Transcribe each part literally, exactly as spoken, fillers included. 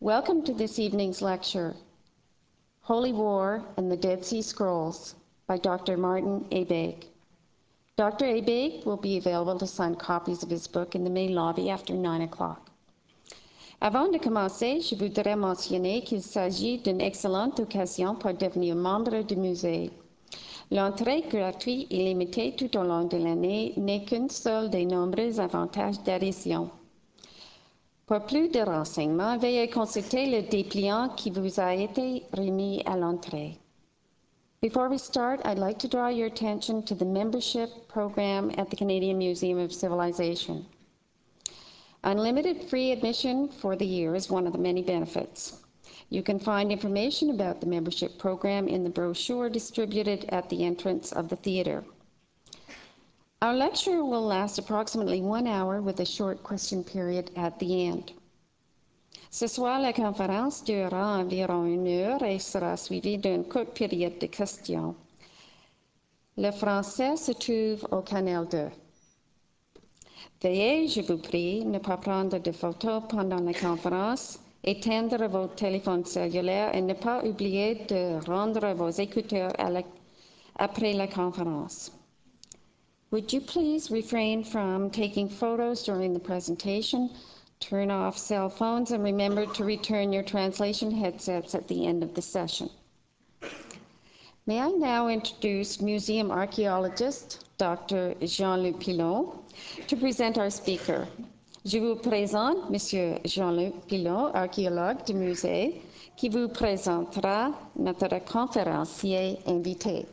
Welcome to this evening's lecture, Holy War and the Dead Sea Scrolls by Doctor Martin Abegg. Doctor Abegg will be available to sign copies of his book in the main lobby after nine o'clock. Avant de commencer, je voudrais mentionner qu'il s'agit d'une excellente occasion pour devenir membre du musée. L'entrée gratuite et limitée tout au long de l'année n'est qu'un seul des nombreux avantages d'adhésion. Pour plus de renseignements, veuillez consulter le dépliant qui vous a été remis à l'entrée. Before we start, I'd like to draw your attention to the membership program at the Canadian Museum of Civilization. Unlimited free admission for the year is one of the many benefits. You can find information about the membership program in the brochure distributed at the entrance of the theatre. Our lecture will last approximately one hour with a short question period at the end. Ce soir, la conférence durera environ une heure et sera suivie d'une courte période de questions. Le français se trouve au canal deux. Veuillez, je vous prie, ne pas prendre de photos pendant la conférence, éteindre vos téléphones cellulaires et ne pas oublier de rendre vos écouteurs à la, après la conférence. Would you please refrain from taking photos during the presentation, turn off cell phones, and remember to return your translation headsets at the end of the session. May I now introduce museum archaeologist Doctor Jean-Luc Pilon to present our speaker. Je vous présente Monsieur Jean-Luc Pilon, archéologue du musée, qui vous présentera notre conférencier invité.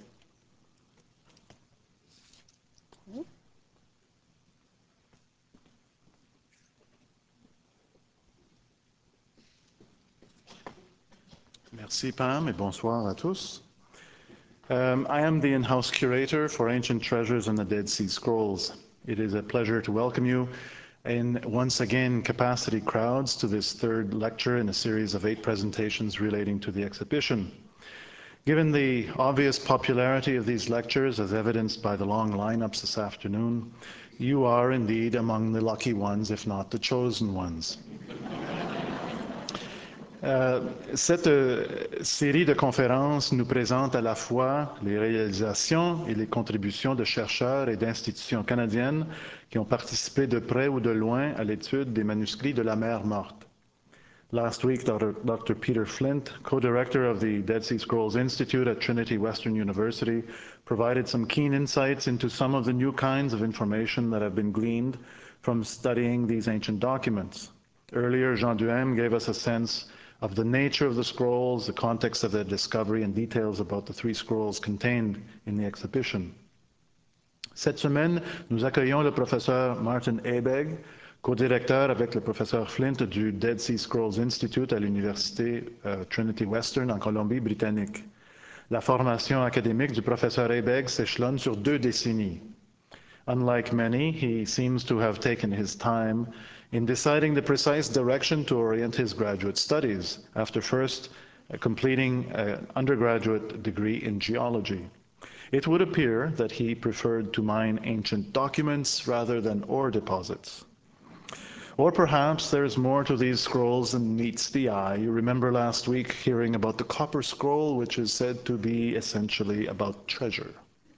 Merci Pam et bonsoir à tous. Um, I am the in-house curator for Ancient Treasures and the Dead Sea Scrolls. It is a pleasure to welcome you in once again capacity crowds to this third lecture in a series of eight presentations relating to the exhibition. Given the obvious popularity of these lectures, as evidenced by the long lineups this afternoon, you are indeed among the lucky ones, if not the chosen ones. Euh, cette euh, série de conférences nous présente à la fois les réalisations et les contributions de chercheurs et d'institutions canadiennes qui ont participé de près ou de loin à l'étude des manuscrits de la mer Morte. Last week, Doctor Peter Flint, co-director of the Dead Sea Scrolls Institute at Trinity Western University, provided some keen insights into some of the new kinds of information that have been gleaned from studying these ancient documents. Earlier, Jean Duhem gave us a sense of the nature of the scrolls, the context of their discovery, and details about the three scrolls contained in the exhibition. Cette semaine, nous accueillons le professeur Martin Abegg, co-directeur avec le professeur Flint du Dead Sea Scrolls Institute à l'Université uh, Trinity Western en Colombie-Britannique. La formation académique du professeur Abegg s'échelonne sur deux décennies. Unlike many, he seems to have taken his time in deciding the precise direction to orient his graduate studies, after first uh, completing an undergraduate degree in geology. It would appear that he preferred to mine ancient documents rather than ore deposits. Or perhaps there's more to these scrolls than meets the eye. You remember last week hearing about the copper scroll, which is said to be essentially about treasure.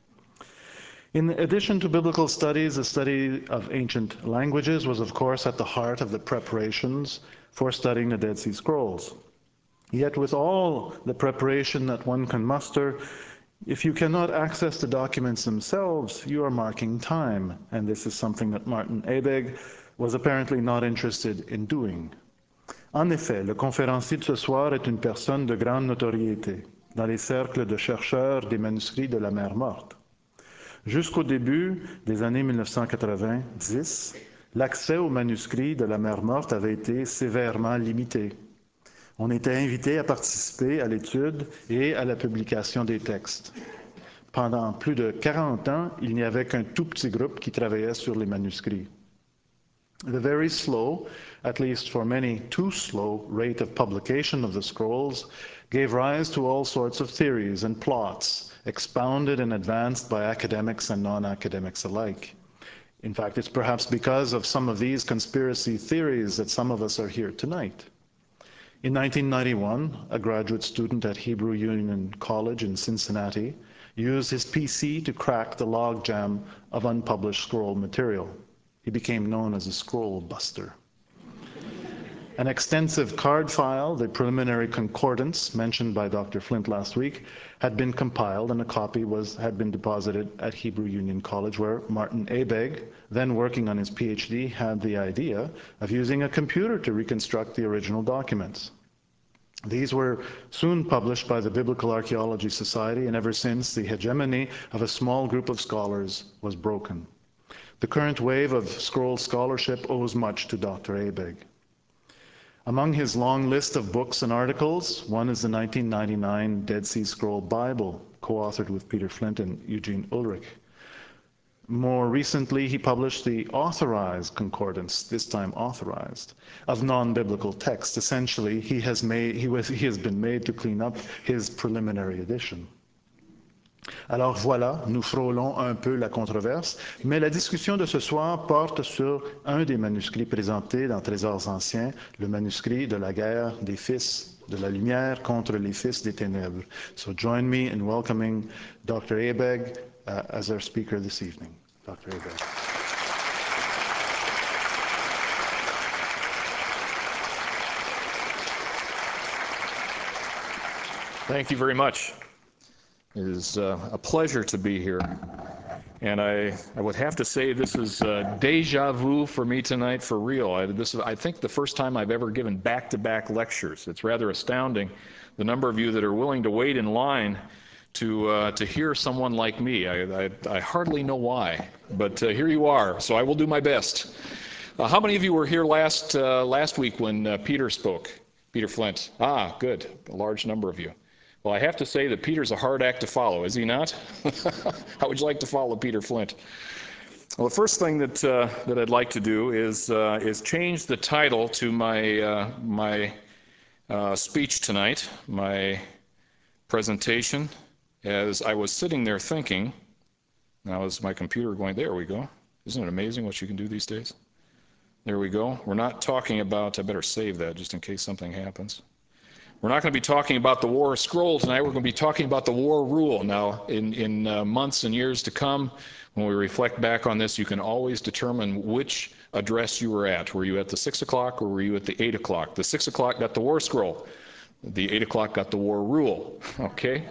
In addition to biblical studies, the study of ancient languages was, of course, at the heart of the preparations for studying the Dead Sea Scrolls. Yet with all the preparation that one can muster, if you cannot access the documents themselves, you are marking time, and this is something that Martin Abegg was apparently not interested in doing. En effet, le conférencier de ce soir est une personne de grande notoriété dans les cercles de chercheurs des manuscrits de la mer Morte. Jusqu'au début des années mille neuf cent quatre-vingt-dix, l'accès aux manuscrits de la mer Morte avait été sévèrement limité. On était invité à participer à l'étude et à la publication des textes. Pendant plus de quarante ans, il n'y avait qu'un tout petit groupe qui travaillait sur les manuscrits. The very slow, at least for many too slow, rate of publication of the scrolls gave rise to all sorts of theories and plots, expounded and advanced by academics and non-academics alike. In fact, it's perhaps because of some of these conspiracy theories that some of us are here tonight. In nineteen ninety-one, a graduate student at Hebrew Union College in Cincinnati used his P C to crack the logjam of unpublished scroll material. He became known as a scroll buster. An extensive card file, the preliminary concordance mentioned by Doctor Flint last week, had been compiled and a copy was, had been deposited at Hebrew Union College, where Martin Abegg, then working on his PhD, had the idea of using a computer to reconstruct the original documents. These were soon published by the Biblical Archaeology Society, and ever since, the hegemony of a small group of scholars was broken. The current wave of scroll scholarship owes much to Doctor Abegg. Among his long list of books and articles, one is the nineteen ninety-nine Dead Sea Scroll Bible, co-authored with Peter Flint and Eugene Ulrich. More recently, he published the authorized concordance, this time authorized, of non-biblical texts. Essentially, he has, made, he, was, he has been made to clean up his preliminary edition. Alors voilà, nous frôlons un peu la controverse, mais la discussion de ce soir porte sur un des manuscrits présentés dans Trésors anciens, le manuscrit de la guerre des fils de la lumière contre les fils des ténèbres. So join me in welcoming Doctor Abegg uh, as our speaker this evening. Doctor Abegg. Thank you very much. It is uh, a pleasure to be here. And I, I would have to say this is uh, deja vu for me tonight, for real. I, this is, I think, the first time I've ever given back-to-back lectures. It's rather astounding, the number of you that are willing to wait in line to, uh, to hear someone like me. I, I, I hardly know why, but uh, here you are, so I will do my best. Uh, how many of you were here last, uh, last week when uh, Peter spoke? Peter Flint. Ah, good. A large number of you. Well, I have to say that Peter's a hard act to follow, is he not? How would you like to follow Peter Flint? Well, the first thing that uh, that I'd like to do is uh, is change the title to my uh, my uh, speech tonight, my presentation. As I was sitting there thinking, now is my computer going? There we go. Isn't it amazing what you can do these days? There we go. We're not talking about. I better save that just in case something happens. We're not going to be talking about the War Scroll tonight. We're going to be talking about the War Rule. Now, in, in uh, months and years to come, when we reflect back on this, you can always determine which address you were at. Were you at the six o'clock or were you at the eight o'clock? The six o'clock got the War Scroll. The eight o'clock got the War Rule. Okay?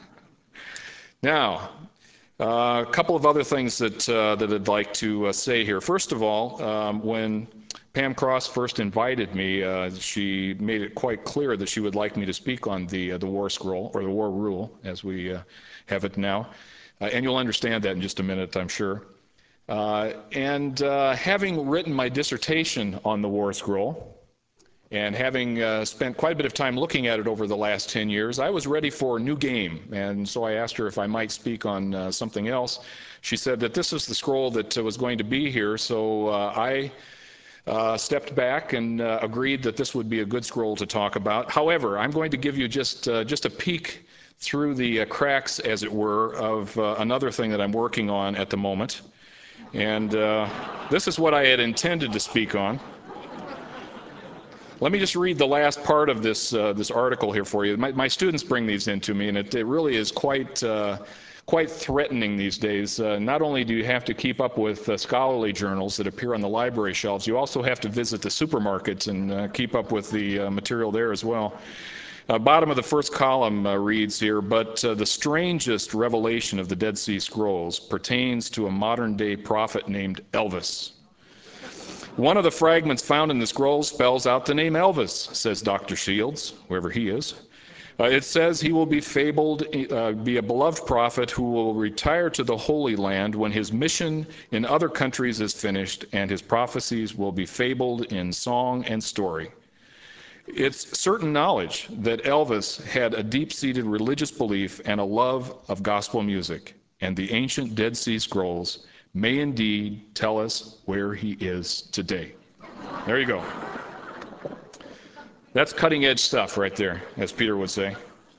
Now, uh, a couple of other things that, uh, that I'd like to uh, say here. First of all, um, when Pam Cross first invited me, uh, she made it quite clear that she would like me to speak on the uh, the War Scroll, or the War Rule, as we uh, have it now. Uh, and you'll understand that in just a minute, I'm sure. Uh, and uh, having written my dissertation on the War Scroll, and having uh, spent quite a bit of time looking at it over the last ten years, I was ready for a new game. And so I asked her if I might speak on uh, something else. She said that this was the scroll that uh, was going to be here, so uh, I Uh, stepped back and uh, agreed that this would be a good scroll to talk about. However, I'm going to give you just uh, just a peek through the uh, cracks, as it were, of uh, another thing that I'm working on at the moment. And uh, this is what I had intended to speak on. Let me just read the last part of this uh, this article here for you. My, my students bring these in to me, and it, it really is quite uh, quite threatening these days. Uh, not only do you have to keep up with uh, scholarly journals that appear on the library shelves, you also have to visit the supermarkets and uh, keep up with the uh, material there as well. Uh, bottom of the first column uh, reads here, but uh, the strangest revelation of the Dead Sea Scrolls pertains to a modern-day prophet named Elvis. One of the fragments found in the scroll spells out the name Elvis, says Doctor Shields, wherever he is. Uh, it says he will be fabled, uh, be a beloved prophet who will retire to the Holy Land when his mission in other countries is finished, and his prophecies will be fabled in song and story. It's certain knowledge that Elvis had a deep-seated religious belief and a love of gospel music, and the ancient Dead Sea Scrolls may indeed tell us where he is today. There you go. That's cutting-edge stuff right there, as Peter would say.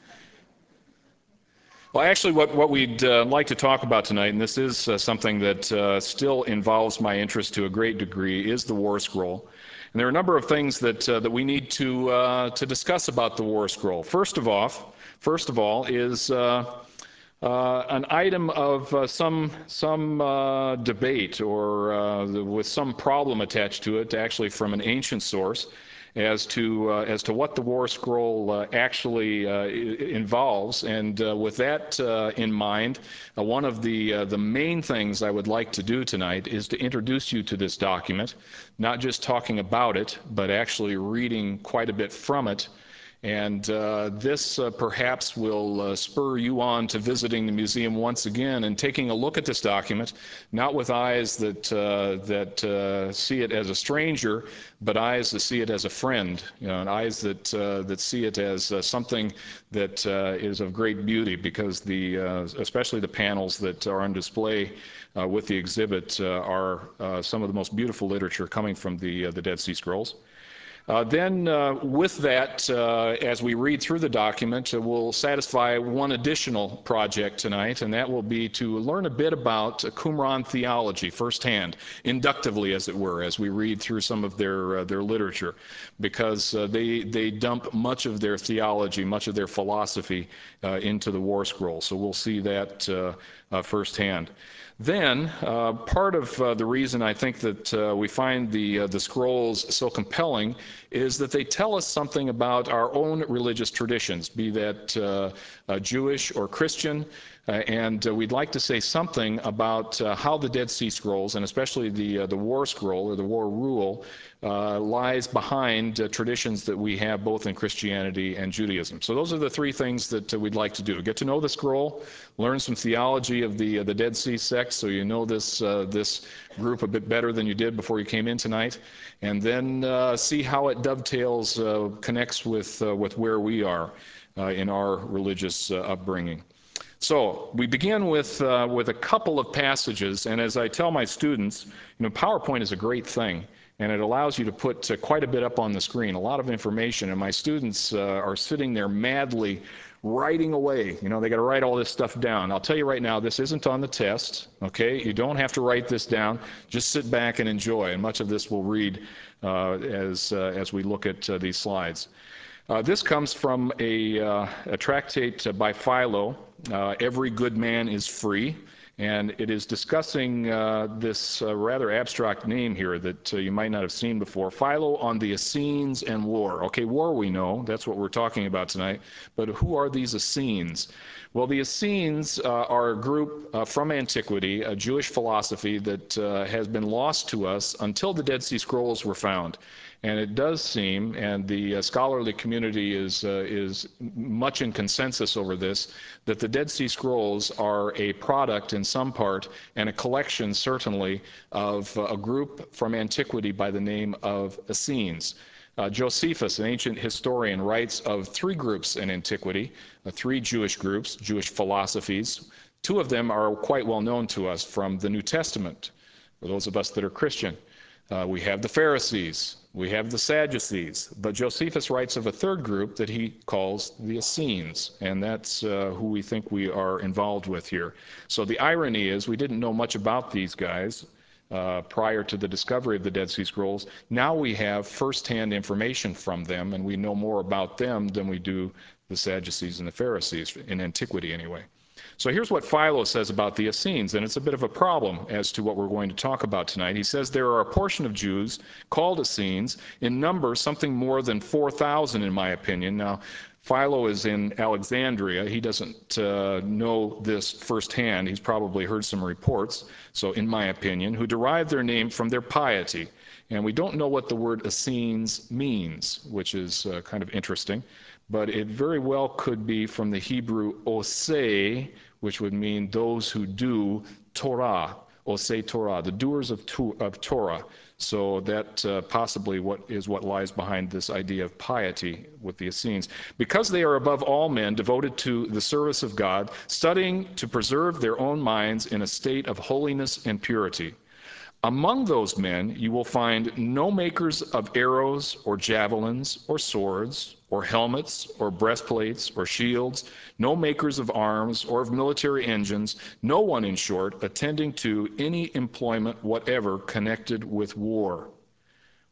Well, actually, what, what we'd uh, like to talk about tonight, and this is uh, something that uh, still involves my interest to a great degree, is the War Scroll. And there are a number of things that uh, that we need to uh, to discuss about the War Scroll. First of all, first of all is uh, uh, an item of uh, some some uh, debate or uh, with some problem attached to it, actually from an ancient source, as to uh, as to what the War Scroll uh, actually uh, involves. And uh, with that uh, in mind, uh, one of the uh, the main things I would like to do tonight is to introduce you to this document, not just talking about it, but actually reading quite a bit from it. And uh, this uh, perhaps will uh, spur you on to visiting the museum once again and taking a look at this document, not with eyes that uh, that uh, see it as a stranger, but eyes that see it as a friend, you know, and eyes that uh, that see it as uh, something that uh, is of great beauty, because the uh, especially the panels that are on display uh, with the exhibit uh, are uh, some of the most beautiful literature coming from the uh, the Dead Sea Scrolls. Uh, then uh, with that, uh, as we read through the document, uh, we'll satisfy one additional project tonight, and that will be to learn a bit about uh, Qumran theology firsthand, inductively as it were, as we read through some of their uh, their literature, because uh, they they dump much of their theology, much of their philosophy uh, into the War Scroll. So we'll see that uh, uh, firsthand. Then, uh, part of uh, the reason I think that uh, we find the uh, the scrolls so compelling is that they tell us something about our own religious traditions, be that uh, uh, Jewish or Christian, uh, and uh, we'd like to say something about uh, how the Dead Sea Scrolls, and especially the uh, the War Scroll or the War Rule, uh, lies behind uh, traditions that we have both in Christianity and Judaism. So those are the three things that uh, we'd like to do: get to know the scroll, learn some theology of the uh, the Dead Sea sects, so you know this uh, this group a bit better than you did before you came in tonight, and then uh, see how it dovetails, uh, connects with uh, with where we are uh, in our religious uh, upbringing. So we begin with uh, with a couple of passages, and as I tell my students, you know, PowerPoint is a great thing, and it allows you to put uh, quite a bit up on the screen, a lot of information, and my students uh, are sitting there madly writing away. You know, they got to write all this stuff down. I'll tell you right now, this isn't on the test, okay? You don't have to write this down. Just sit back and enjoy, and much of this we'll read uh, as uh, as we look at uh, these slides. Uh, this comes from a, uh, a tractate by Philo, uh, Every Good Man is Free, and it is discussing uh, this uh, rather abstract name here that uh, you might not have seen before, Philo on the Essenes and war. Okay, war we know, that's what we're talking about tonight, but who are these Essenes? Well, the Essenes uh, are a group uh, from antiquity, a Jewish philosophy that uh, has been lost to us until the Dead Sea Scrolls were found. And it does seem, and the uh, scholarly community is uh, is much in consensus over this, that the Dead Sea Scrolls are a product in some part, and a collection certainly, of uh, a group from antiquity by the name of Essenes. Uh, Josephus, an ancient historian, writes of three groups in antiquity, uh, three Jewish groups, Jewish philosophies. Two of them are quite well known to us from the New Testament, for those of us that are Christian. Uh, we have the Pharisees, we have the Sadducees, but Josephus writes of a third group that he calls the Essenes, and that's uh, who we think we are involved with here. So the irony is we didn't know much about these guys uh, prior to the discovery of the Dead Sea Scrolls. Now we have firsthand information from them, and we know more about them than we do the Sadducees and the Pharisees, in antiquity anyway. So here's what Philo says about the Essenes, and it's a bit of a problem as to what we're going to talk about tonight. He says there are a portion of Jews called Essenes, in number something more than four thousand in my opinion. Now, Philo is in Alexandria. He doesn't uh, know this firsthand. He's probably heard some reports, so in my opinion, who derive their name from their piety. And we don't know what the word Essenes means, which is uh, kind of interesting. But it very well could be from the Hebrew osei, which would mean those who do Torah, osei Torah, the doers of, to, of Torah. So that uh, possibly what is what lies behind this idea of piety with the Essenes. Because they are above all men devoted to the service of God, studying to preserve their own minds in a state of holiness and purity. Among those men you will find no makers of arrows or javelins or swords or helmets or breastplates or shields, no makers of arms or of military engines, no one, in short, attending to any employment whatever connected with war.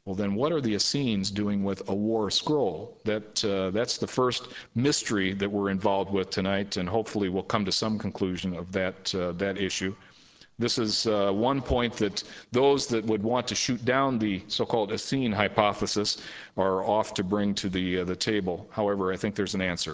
Well, then what are the Essenes doing with a war scroll? That, uh, that's the first mystery that we're involved with tonight, and hopefully we'll come to some conclusion of that, uh, that issue. This is uh, one point that those that would want to shoot down the so-called Essene hypothesis are off to bring to the, uh, the table. However, I think there's an answer.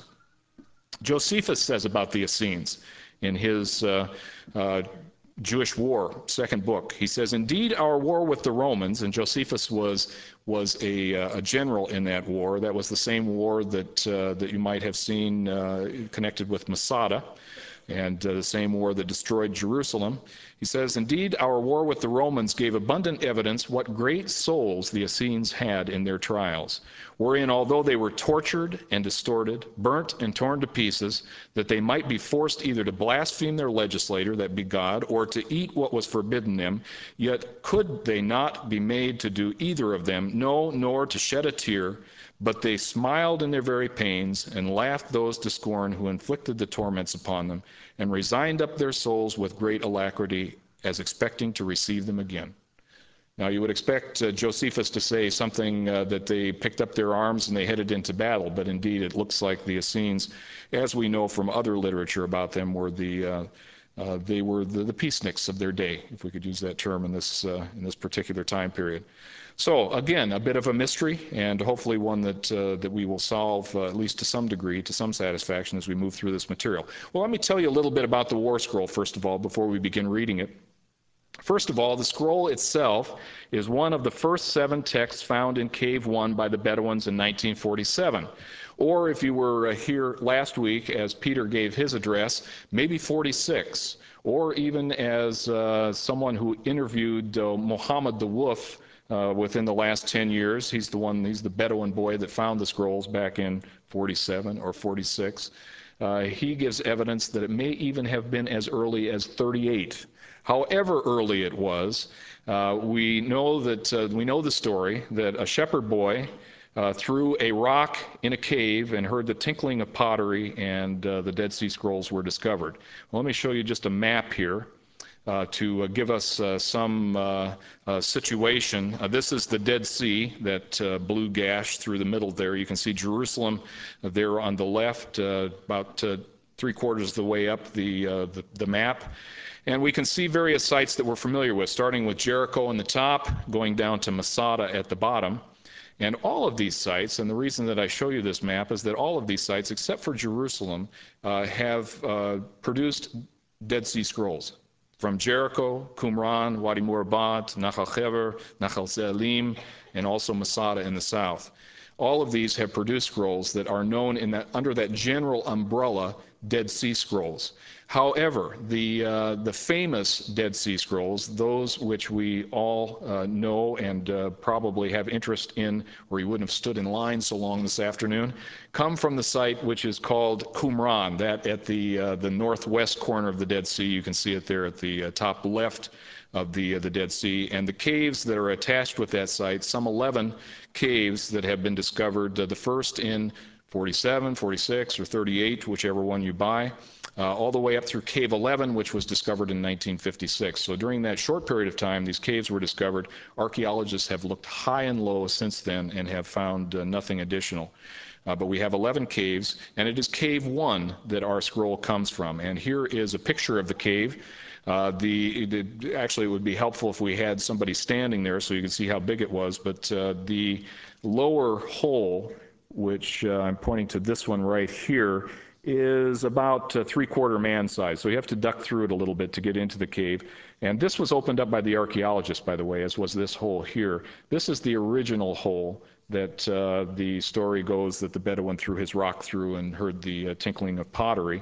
Josephus says about the Essenes in his uh, uh, Jewish War, second book. He says, "Indeed, our war with the Romans," and Josephus was, was a, a general in that war. That was the same war that, uh, that you might have seen uh, connected with Masada, and uh, the same war that destroyed Jerusalem. He says, "Indeed, our war with the Romans gave abundant evidence what great souls the Essenes had in their trials, wherein, although they were tortured and distorted, burnt and torn to pieces, that they might be forced either to blaspheme their legislator, that be God, or to eat what was forbidden them, yet could they not be made to do either of them, no, nor to shed a tear, but they smiled in their very pains, and laughed those to scorn who inflicted the torments upon them, and resigned up their souls with great alacrity, as expecting to receive them again." Now, you would expect uh, Josephus to say something uh, that they picked up their arms and they headed into battle, but indeed it looks like the Essenes, as we know from other literature about them, were the uh, uh, they were the, the peaceniks of their day, if we could use that term in this uh, in this particular time period. So again, a bit of a mystery, and hopefully one that uh, that we will solve uh, at least to some degree, to some satisfaction, as we move through this material. Well, let me tell you a little bit about the War Scroll first of all, before we begin reading it. First of all, the scroll itself is one of the first seven texts found in Cave One by the Bedouins in nineteen forty-seven. Or if you were here last week as Peter gave his address, maybe forty-six. Or even as uh, someone who interviewed uh, Mohammed the Wolf uh, within the last ten years. He's the one, he's the Bedouin boy that found the scrolls back in forty-seven or forty-six. Uh, he gives evidence that it may even have been as early as thirty-eight. However early it was, uh, we know that uh, we know the story that a shepherd boy uh, threw a rock in a cave and heard the tinkling of pottery, and uh, the Dead Sea Scrolls were discovered. Well, let me show you just a map here uh, to uh, give us uh, some uh, uh, situation. Uh, this is the Dead Sea, that uh, blue gash through the middle there. You can see Jerusalem there on the left, uh, about uh, three quarters of the way up the, uh, the, the map. And we can see various sites that we're familiar with, starting with Jericho on the top, going down to Masada at the bottom. And all of these sites, and the reason that I show you this map is that all of these sites, except for Jerusalem, uh, have uh, produced Dead Sea Scrolls. From Jericho, Qumran, Wadi Murabat, Nachal Hever, Nachal Ze'alim, and also Masada in the south. All of these have produced scrolls that are known in that, under that general umbrella, Dead Sea Scrolls. However, the, uh, the famous Dead Sea Scrolls, those which we all uh, know and uh, probably have interest in, or you wouldn't have stood in line so long this afternoon, come from the site which is called Qumran, that at the, uh, the northwest corner of the Dead Sea. You can see it there at the uh, top left of the, uh, the Dead Sea. And the caves that are attached with that site, some eleven caves that have been discovered, uh, the first in forty-seven, forty-six, or thirty-eight, whichever one you buy, uh, all the way up through Cave eleven, which was discovered in nineteen fifty-six. So during that short period of time, these caves were discovered. Archaeologists have looked high and low since then and have found uh, nothing additional. Uh, but we have eleven caves, and it is Cave one that our scroll comes from. And here is a picture of the cave. Uh, the, the, actually, it would be helpful if we had somebody standing there so you can see how big it was, but uh, the lower hole, which uh, I'm pointing to this one right here, is about uh, three-quarter man size. So you have to duck through it a little bit to get into the cave. And this was opened up by the archaeologists, by the way, as was this hole here. This is the original hole that uh, the story goes that the Bedouin threw his rock through and heard the uh, tinkling of pottery.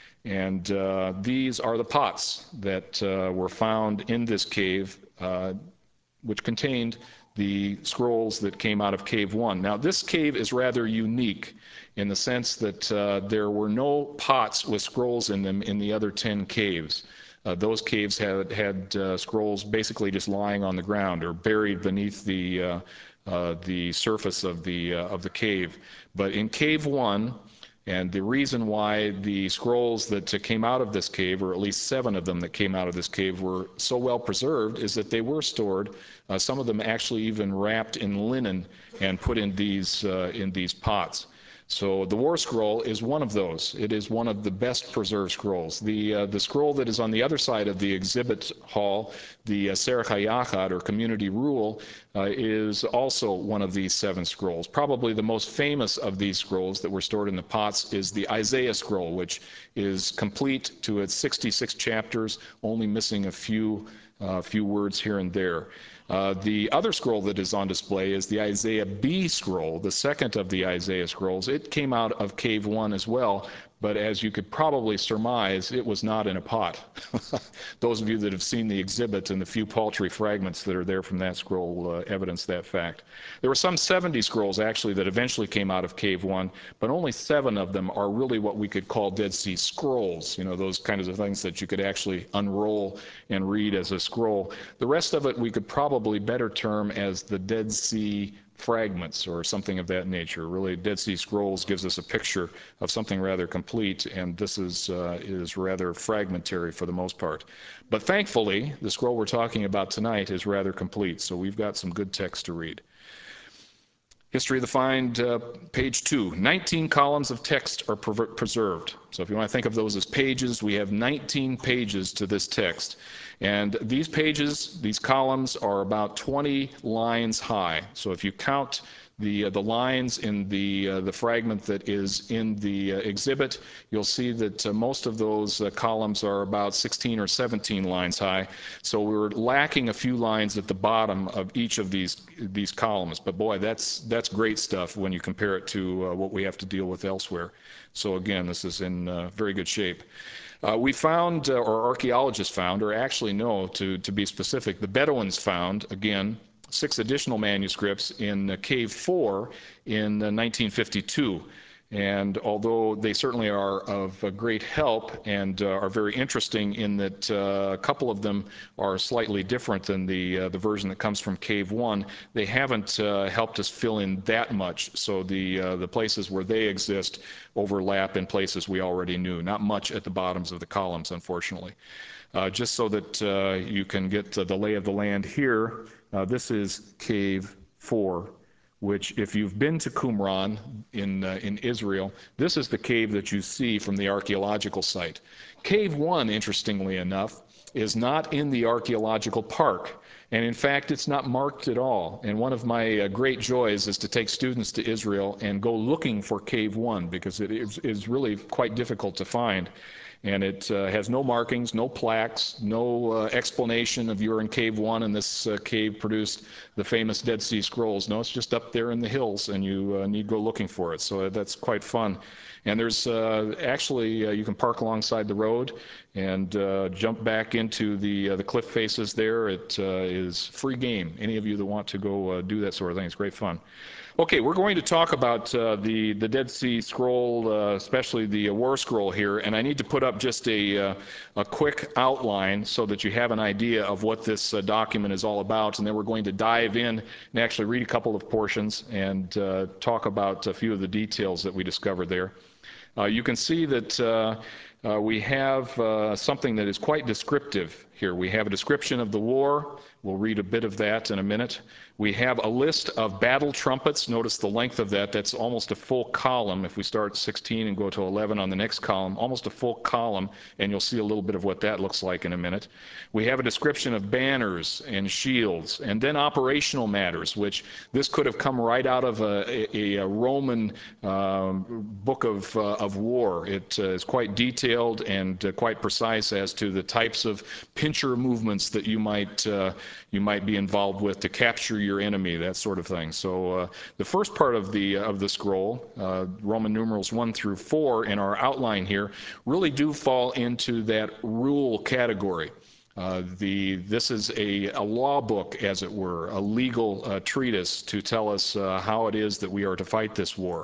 And uh, these are the pots that uh, were found in this cave, uh, which contained the scrolls that came out of Cave one. Now, this cave is rather unique in the sense that uh, there were no pots with scrolls in them in the other ten caves. Uh, those caves had, had uh, scrolls basically just lying on the ground or buried beneath the, uh, uh, the surface of the, uh, of the cave. But in Cave one, And the reason why the scrolls that came out of this cave, or at least seven of them that came out of this cave, were so well preserved is that they were stored, uh, some of them actually even wrapped in linen and put in these, uh, in these pots. So the War Scroll is one of those. It is one of the best preserved scrolls. The, uh, the scroll that is on the other side of the exhibit hall, the uh, Serach HaYachad, or Community Rule, uh, is also one of these seven scrolls. Probably the most famous of these scrolls that were stored in the pots is the Isaiah Scroll, which is complete to its sixty-six chapters, only missing a few, uh, few words here and there. Uh, the other scroll that is on display is the Isaiah B scroll, the second of the Isaiah scrolls. It came out of Cave one as well, but as you could probably surmise, it was not in a pot. Those of you that have seen the exhibit and the few paltry fragments that are there from that scroll uh, evidence that fact. There were some seventy scrolls actually that eventually came out of Cave one, but only seven of them are really what we could call Dead Sea Scrolls, you know, those kinds of things that you could actually unroll and read as a scroll. The rest of it we could probably better term as the Dead Sea fragments or something of that nature. Really, Dead Sea Scrolls gives us a picture of something rather complete, and this is, uh, is rather fragmentary for the most part. But thankfully, the scroll we're talking about tonight is rather complete, so we've got some good text to read. History of the Find, uh, page two. nineteen columns of text are preserved. So if you want to think of those as pages, we have nineteen pages to this text. And these pages, these columns, are about twenty lines high. So if you count the, uh, the lines in the, uh, the fragment that is in the uh, exhibit, you'll see that uh, most of those uh, columns are about sixteen or seventeen lines high. So we're lacking a few lines at the bottom of each of these, these columns. But boy, that's, that's great stuff when you compare it to uh, what we have to deal with elsewhere. So again, this is in uh, very good shape. Uh, we found, uh, or archaeologists found, or actually no, to, to be specific, the Bedouins found, again, six additional manuscripts in uh, Cave four in uh, nineteen fifty-two. And although they certainly are of uh, great help and uh, are very interesting in that uh, a couple of them are slightly different than the, uh, the version that comes from Cave one, they haven't uh, helped us fill in that much. So the, uh, the places where they exist overlap in places we already knew. Not much at the bottoms of the columns, unfortunately. Uh, just so that uh, you can get uh, the lay of the land here, uh, this is Cave four. Which, if you've been to Qumran in, uh, in Israel, this is the cave that you see from the archaeological site. Cave one, interestingly enough, is not in the archaeological park. And in fact, it's not marked at all. And one of my uh, great joys is to take students to Israel and go looking for Cave one, because it is, is really quite difficult to find. And it uh, has no markings, no plaques, no uh, explanation of you're in Cave one and this uh, cave produced the famous Dead Sea Scrolls. No, it's just up there in the hills, and you uh, need to go looking for it. So that's quite fun. And there's uh, actually, uh, you can park alongside the road and uh, jump back into the, uh, the cliff faces there. It uh, is free game. Any of you that want to go uh, do that sort of thing, it's great fun. Okay, we're going to talk about uh, the, the Dead Sea Scroll, uh, especially the uh, War Scroll here, and I need to put up just a, uh, a quick outline so that you have an idea of what this uh, document is all about, and then we're going to dive in and actually read a couple of portions and uh, talk about a few of the details that we discovered there. Uh, you can see that uh, uh, we have uh, something that is quite descriptive here. We have a description of the war. We'll read a bit of that in a minute. We have a list of battle trumpets. Notice the length of that. That's almost a full column. If we start at sixteen and go to eleven on the next column, almost a full column, and you'll see a little bit of what that looks like in a minute. We have a description of banners and shields, and then operational matters, which this could have come right out of a, a, a Roman um, book of, uh, of war. It uh, is quite detailed and uh, quite precise as to the types of pincher movements that you might, uh, you might be involved with to capture your enemy, that sort of thing. So uh, the first part of the of the scroll, uh, Roman numerals one through four in our outline here, really do fall into that rule category. Uh, the this is a, a law book, as it were, a legal uh, treatise to tell us uh, how it is that we are to fight this war.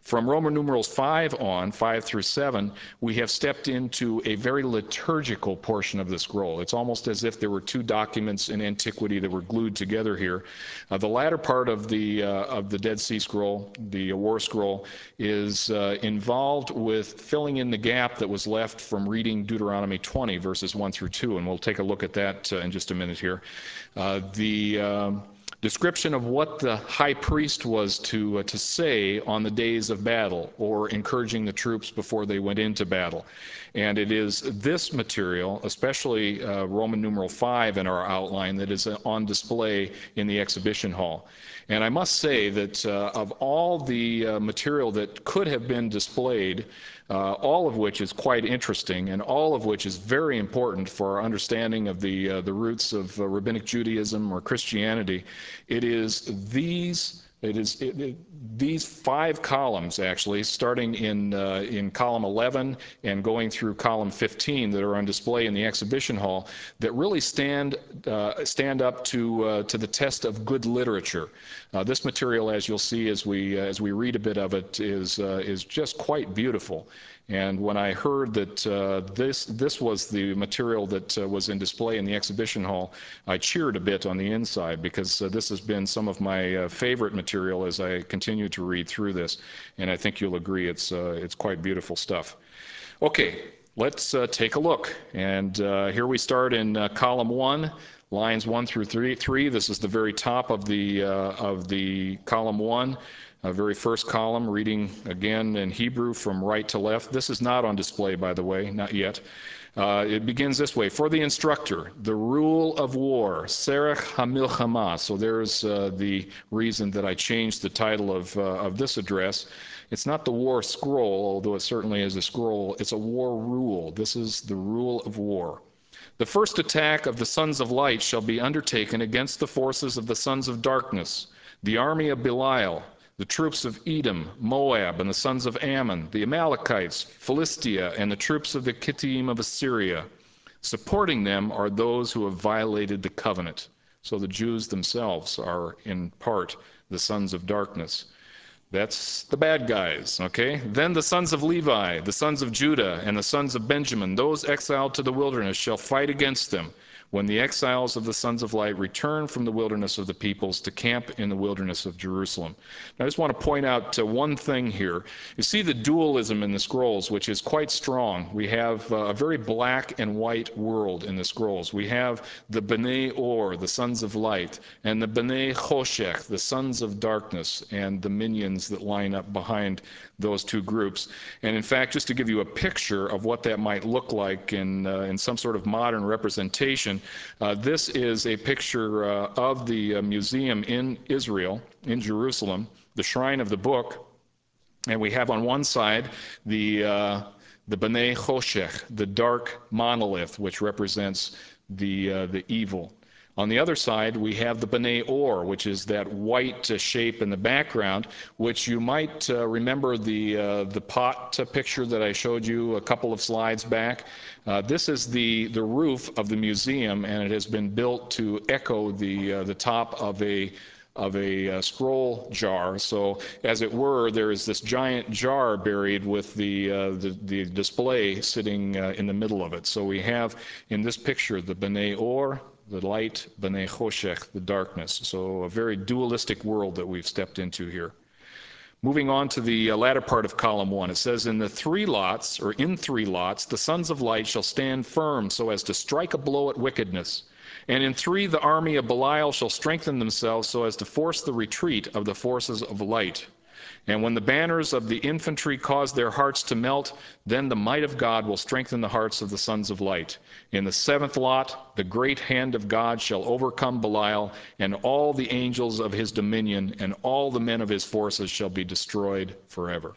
From Roman numerals five on, five through seven, we have stepped into a very liturgical portion of the scroll. It's almost as if there were two documents in antiquity that were glued together here. Uh, the latter part of the, uh, of the Dead Sea Scroll, the War Scroll, is uh, involved with filling in the gap that was left from reading Deuteronomy twenty, verses one through two, and we'll take a look at that uh, in just a minute here. Uh, the... Um, description of what the high priest was to, uh, to say on the days of battle, or encouraging the troops before they went into battle. And it is this material, especially uh, Roman numeral five in our outline, that is on display in the exhibition hall. And I must say that uh, of all the uh, material that could have been displayed, uh, all of which is quite interesting and all of which is very important for our understanding of the, uh, the roots of uh, Rabbinic Judaism or Christianity, it is these It is it, it, these five columns, actually, starting in, uh, in column eleven and going through column fifteen that are on display in the exhibition hall, that really stand, uh, stand up to, uh, to the test of good literature. Uh, this material, as you'll see as we, uh, as we read a bit of it, is, uh, is just quite beautiful. And when I heard that uh, this, this was the material that uh, was in display in the exhibition hall, I cheered a bit on the inside, because uh, this has been some of my uh, favorite material as I continue to read through this. And I think you'll agree it's, uh, it's quite beautiful stuff. Okay, let's uh, take a look. And uh, here we start in uh, column one, lines one through three. three. This is the very top of the, uh, of the column one. Uh, very first column, reading again in Hebrew from right to left. This is not on display, by the way, not yet. Uh, it begins this way: for the instructor, the rule of war, Serach HaMilchama. So there's uh, the reason that I changed the title of, uh, of this address. It's not the war scroll, although it certainly is a scroll. It's a war rule. This is the rule of war. The first attack of the sons of light shall be undertaken against the forces of the sons of darkness, the army of Belial, the troops of Edom, Moab, and the sons of Ammon, the Amalekites, Philistia, and the troops of the Kittim of Assyria. Supporting them are those who have violated the covenant. So the Jews themselves are, in part, the sons of darkness. That's the bad guys, okay? Then the sons of Levi, the sons of Judah, and the sons of Benjamin, those exiled to the wilderness, shall fight against them when the exiles of the sons of light return from the wilderness of the peoples to camp in the wilderness of Jerusalem. Now, I just want to point out uh, one thing here. You see the dualism in the scrolls, which is quite strong. We have uh, a very black and white world in the scrolls. We have the B'nai Or, the sons of light, and the B'nai Choshech, the sons of darkness, and the minions that line up behind those two groups. And in fact, just to give you a picture of what that might look like in, uh, in some sort of modern representation, uh, this is a picture uh, of the uh, museum in Israel, in Jerusalem, the Shrine of the Book. And we have on one side the, uh, the B'nai Choshech, the dark monolith, which represents the, uh, the evil. On the other side, we have the B'nai Or, which is that white uh, shape in the background, which you might uh, remember the, uh, the pot uh, picture that I showed you a couple of slides back. Uh, this is the, the roof of the museum, and it has been built to echo the, uh, the top of a, of a uh, scroll jar. So, as it were, there is this giant jar buried with the, uh, the, the display sitting uh, in the middle of it. So we have in this picture the B'nai Or, the light, B'nai Choshech, the darkness. So a very dualistic world that we've stepped into here. Moving on to the latter part of column one, it says, in the three lots, or in three lots, the sons of light shall stand firm so as to strike a blow at wickedness. And in three, the army of Belial shall strengthen themselves so as to force the retreat of the forces of light. And when the banners of the infantry cause their hearts to melt, then the might of God will strengthen the hearts of the sons of light. In the seventh lot, the great hand of God shall overcome Belial, and all the angels of his dominion, and all the men of his forces shall be destroyed forever.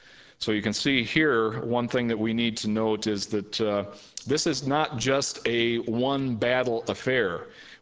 So you can see here, one thing that we need to note is that uh, this is not just a one battle affair.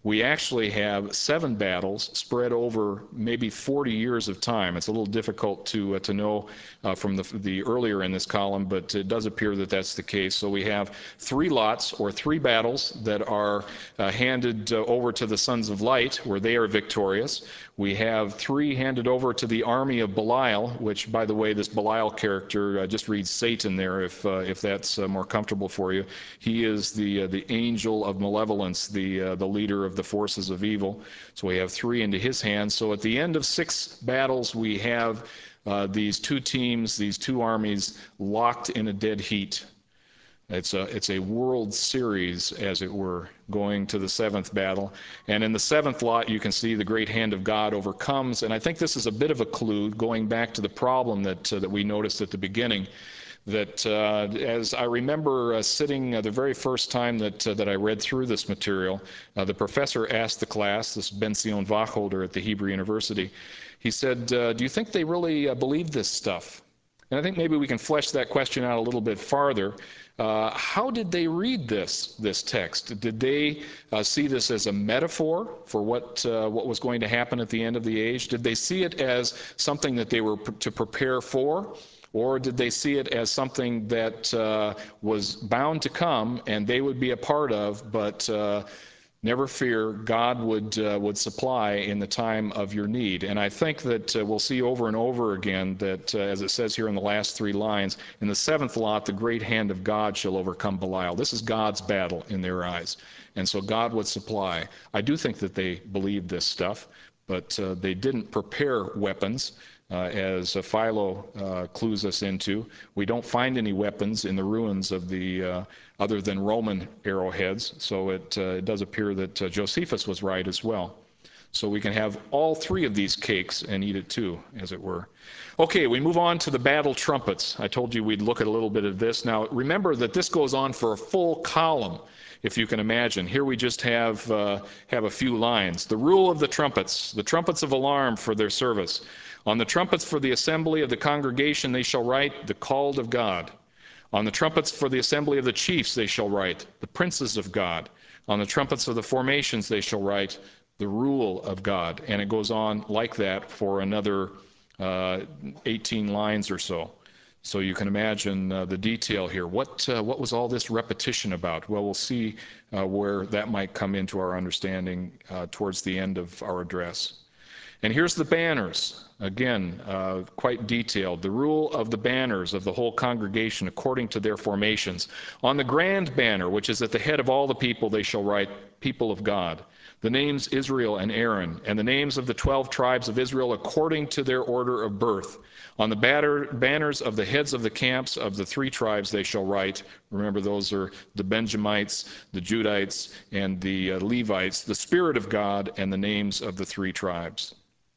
we actually have seven battles spread over maybe forty years of time. It's a little difficult to uh, to know uh, from the, the earlier in this column, but it does appear that that's the case. So we have three lots, or three battles, that are uh, handed uh, over to the sons of light, where they are victorious. We have three handed over to the army of Belial, which, by the way, this Belial character, uh, just read Satan there if uh, if that's uh, more comfortable for you. He is the uh, the angel of malevolence, the uh, the leader of the forces of evil. So we have three into his hands. So at the end of six battles, we have uh, these two teams, these two armies, locked in a dead heat. It's a, it's a world series, as it were, going to the seventh battle. And in the seventh lot, you can see the great hand of God overcomes. And I think this is a bit of a clue, going back to the problem that, uh, that we noticed at the beginning, that uh, as I remember uh, sitting uh, the very first time that, uh, that I read through this material, uh, the professor asked the class, this Ben Sion Wacholder at the Hebrew University, he said, uh, do you think they really uh, believe this stuff? And I think maybe we can flesh that question out a little bit farther. Uh, how did they read this this text? Did they uh, see this as a metaphor for what uh, what was going to happen at the end of the age? Did they see it as something that they were p- to prepare for? Or did they see it as something that uh, was bound to come and they would be a part of, but uh, never fear, God would uh, would supply in the time of your need? And I think that uh, we'll see over and over again that, uh, as it says here in the last three lines, in the seventh lot, the great hand of God shall overcome Belial. This is God's battle in their eyes. And so God would supply. I do think that they believed this stuff, but uh, they didn't prepare weapons. Uh, as uh, Philo uh, clues us into, we don't find any weapons in the ruins of the uh, other than Roman arrowheads, so it, uh, it does appear that uh, Josephus was right as well. So we can have all three of these cakes and eat it too, as it were. Okay, we move on to the battle trumpets. I told you we'd look at a little bit of this. Now, remember that this goes on for a full column, if you can imagine. Here we just have, uh, have a few lines. The rule of the trumpets, the trumpets of alarm for their service. On the trumpets for the assembly of the congregation they shall write, the called of God. On the trumpets for the assembly of the chiefs they shall write, the princes of God. On the trumpets of the formations they shall write, the rule of God. And it goes on like that for another uh, eighteen lines or so. So you can imagine uh, the detail here. What, uh, what was all this repetition about? Well, we'll see uh, where that might come into our understanding uh, towards the end of our address. And here's the banners. Again, uh, quite detailed. The rule of the banners of the whole congregation according to their formations. On the grand banner, which is at the head of all the people, they shall write, people of God. The names Israel and Aaron, and the names of the twelve tribes of Israel according to their order of birth. On the batter, banners of the heads of the camps of the three tribes they shall write. Remember, those are the Benjamites, the Judites, and the uh, Levites, the Spirit of God, and the names of the three tribes.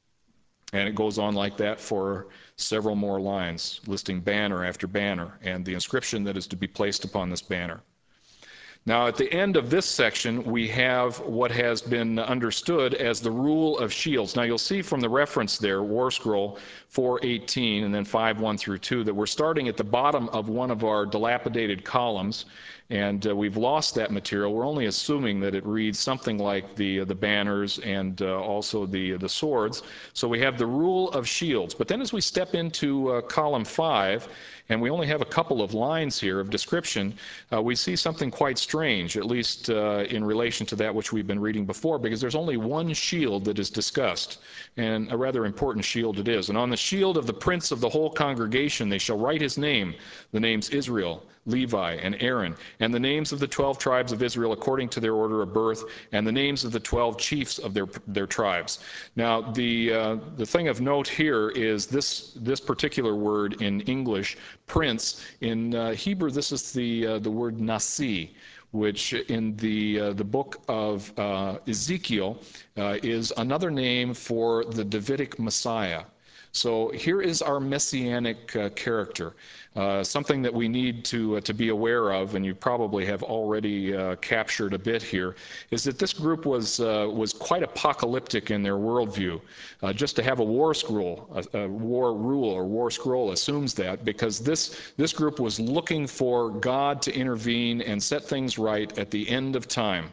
And it goes on like that for several more lines, listing banner after banner and the inscription that is to be placed upon this banner. Now, at the end of this section, we have what has been understood as the rule of shields. Now, you'll see from the reference there, War Scroll four eighteen and then five one through two, that we're starting at the bottom of one of our dilapidated columns, and uh, we've lost that material. We're only assuming that it reads something like the, uh, the banners and uh, also the, the swords. So we have the rule of shields. But then as we step into uh, column five, and we only have a couple of lines here of description, uh, we see something quite strange, at least uh, in relation to that which we've been reading before, because there's only one shield that is discussed, and a rather important shield it is. And on the shield of the prince of the whole congregation they shall write his name, the names Israel, Levi, and Aaron, and the names of the twelve tribes of Israel according to their order of birth, and the names of the twelve chiefs of their their tribes. Now, the uh, the thing of note here is this this particular word in English, prince. In uh, Hebrew, this is the uh, the word nasi, which in the uh, the book of uh, Ezekiel uh, is another name for the Davidic Messiah. So here is our messianic uh, character. Uh, something that we need to uh, to be aware of, and you probably have already uh, captured a bit here, is that this group was uh, was quite apocalyptic in their worldview. Uh, just to have a war scroll, a, a war rule or war scroll assumes that, because this this group was looking for God to intervene and set things right at the end of time.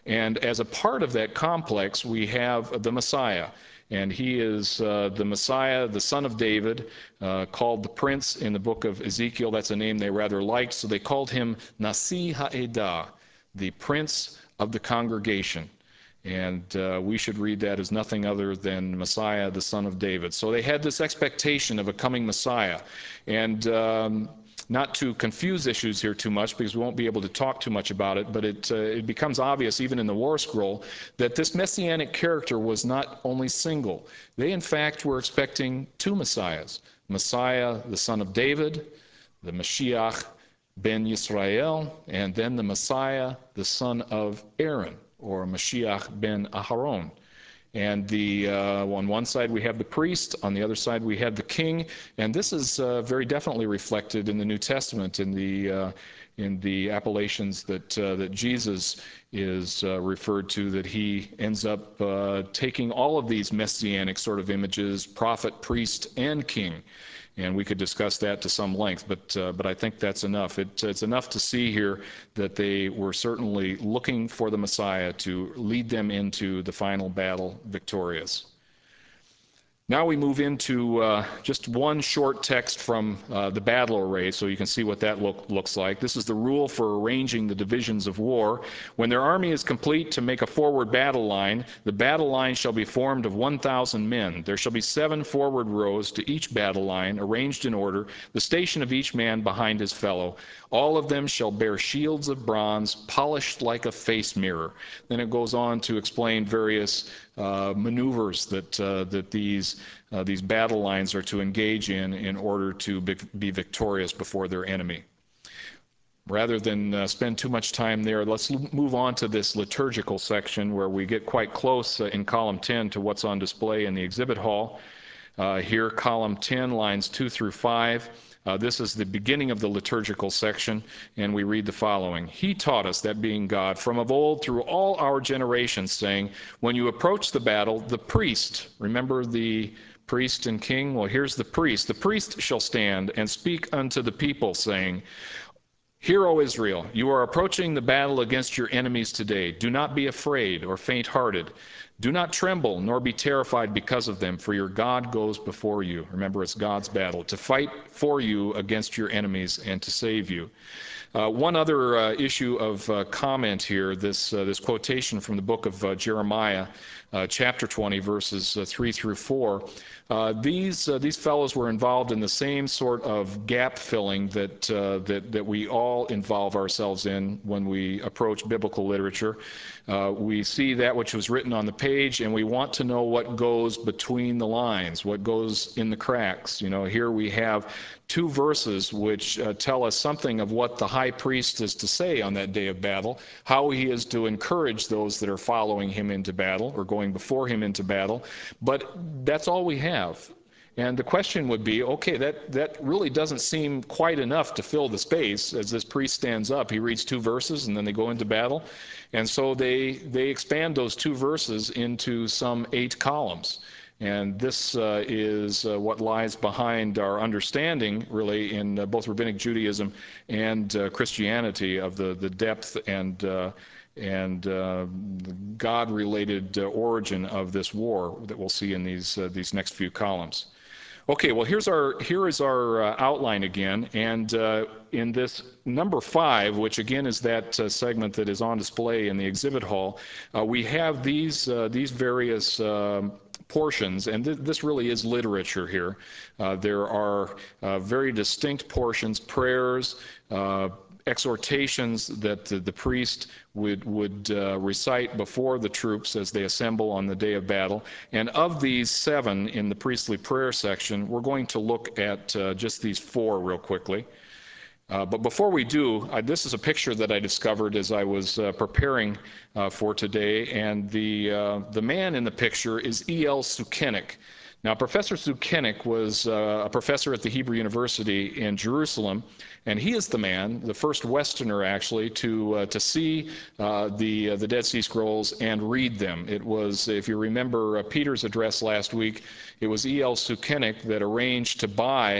And as a part of that complex, we have the Messiah. And he is uh, the Messiah, the son of David, uh, called the prince in the book of Ezekiel. That's a name they rather liked, so they called him Nasi Ha'edah, the prince of the congregation. And uh, we should read that as nothing other than Messiah, the son of David. So they had this expectation of a coming Messiah. And um, not to confuse issues here too much, because we won't be able to talk too much about it, but it, uh, it becomes obvious even in the War Scroll that this messianic character was not only single. They in fact were expecting two Messiahs. Messiah, the son of David, the Mashiach ben Yisrael, and then the Messiah, the son of Aaron, or Mashiach ben Aharon. And the, uh, on one side we have the priest, on the other side we have the king, and this is uh, very definitely reflected in the New Testament, in the, uh, in the appellations that, uh, that Jesus is uh, referred to, that he ends up uh, taking all of these messianic sort of images, prophet, priest, and king. And we could discuss that to some length, but uh, but I think that's enough. It, it's enough to see here that they were certainly looking for the Messiah to lead them into the final battle victorious. Now we move into uh, just one short text from uh, the battle array, so you can see what that look, looks like. This is the rule for arranging the divisions of war. When their army is complete to make a forward battle line, the battle line shall be formed of one thousand men. There shall be seven forward rows to each battle line, arranged in order, the station of each man behind his fellow. All of them shall bear shields of bronze, polished like a face mirror. Then it goes on to explain various uh, maneuvers that, uh, that these Uh, these battle lines are to engage in in order to be, be victorious before their enemy. Rather than uh, spend too much time there, let's move on to this liturgical section where we get quite close uh, in column ten to what's on display in the exhibit hall. Uh, here, column ten, lines two through five. Uh, this is the beginning of the liturgical section, and we read the following. He taught us, that being God, from of old through all our generations, saying, when you approach the battle, the priest, remember the priest and king? Well, here's the priest. The priest shall stand and speak unto the people, saying, Hear, O Israel, you are approaching the battle against your enemies today. Do not be afraid or faint-hearted. Do not tremble nor be terrified because of them, for your God goes before you. Remember, it's God's battle, to fight for you against your enemies and to save you. Uh, one other uh, issue of uh, comment here, this, uh, this quotation from the book of uh, Jeremiah, uh, chapter twenty, verses uh, three through four. Uh, these, uh, these fellows were involved in the same sort of gap filling that, uh, that, that we all involve ourselves in when we approach biblical literature. Uh, we see that which was written on the page, and we want to know what goes between the lines, what goes in the cracks. You know, here we have two verses which uh, tell us something of what the high priest is to say on that day of battle, how he is to encourage those that are following him into battle or going before him into battle, but that's all we have. And the question would be, okay, that, that really doesn't seem quite enough to fill the space. As this priest stands up, he reads two verses and then they go into battle. And so they, they expand those two verses into some eight columns. And this uh, is uh, what lies behind our understanding, really, in uh, both Rabbinic Judaism and uh, Christianity of the, the depth and uh, and uh, God-related uh, origin of this war that we'll see in these uh, these next few columns. Okay, well, here's our, here is our uh, outline again, and uh, in this number five, which again is that uh, segment that is on display in the exhibit hall, uh, we have these, uh, these various um, portions, and th this really is literature here. Uh, there are uh, very distinct portions, prayers, uh, exhortations that the, the priest would, would uh, recite before the troops as they assemble on the day of battle. And of these seven in the priestly prayer section, we're going to look at uh, just these four real quickly. Uh, but before we do, I, this is a picture that I discovered as I was uh, preparing uh, for today, and the, uh, the man in the picture is E L Sukenik. Now, Professor Sukenik was uh, a professor at the Hebrew University in Jerusalem, and he is the man, the first Westerner actually, to uh, to see uh, the uh, the Dead Sea Scrolls and read them. It was, if you remember uh, Peter's address last week, it was E L Sukenik that arranged to buy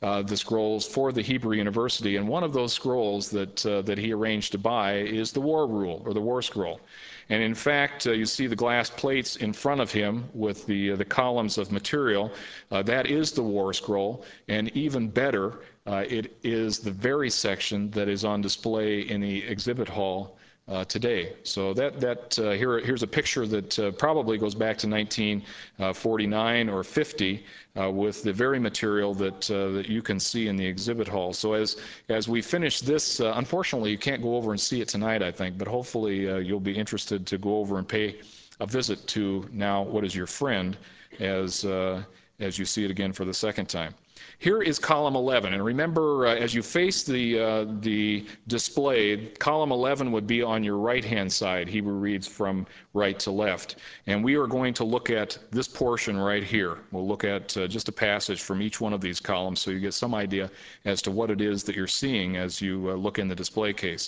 uh, the scrolls for the Hebrew University, and one of those scrolls that, uh, that he arranged to buy is the War Rule, or the War Scroll. And in fact, uh, you see the glass plates in front of him with the, uh, the columns of material. Uh, that is the War Scroll, and even better, uh, it is the very section that is on display in the exhibit hall Uh, today. So that that uh, here here's a picture that uh, probably goes back to nineteen forty-nine or fifty uh, with the very material that uh, that you can see in the exhibit hall. So as as we finish this, uh, unfortunately you can't go over and see it tonight, I think, but hopefully uh, you'll be interested to go over and pay a visit to now what is your friend as uh, as you see it again for the second time. Here is column eleven, and remember, uh, as you face the, uh, the display, column eleven would be on your right-hand side. Hebrew reads from right to left. And we are going to look at this portion right here. We'll look at uh, just a passage from each one of these columns so you get some idea as to what it is that you're seeing as you uh, look in the display case.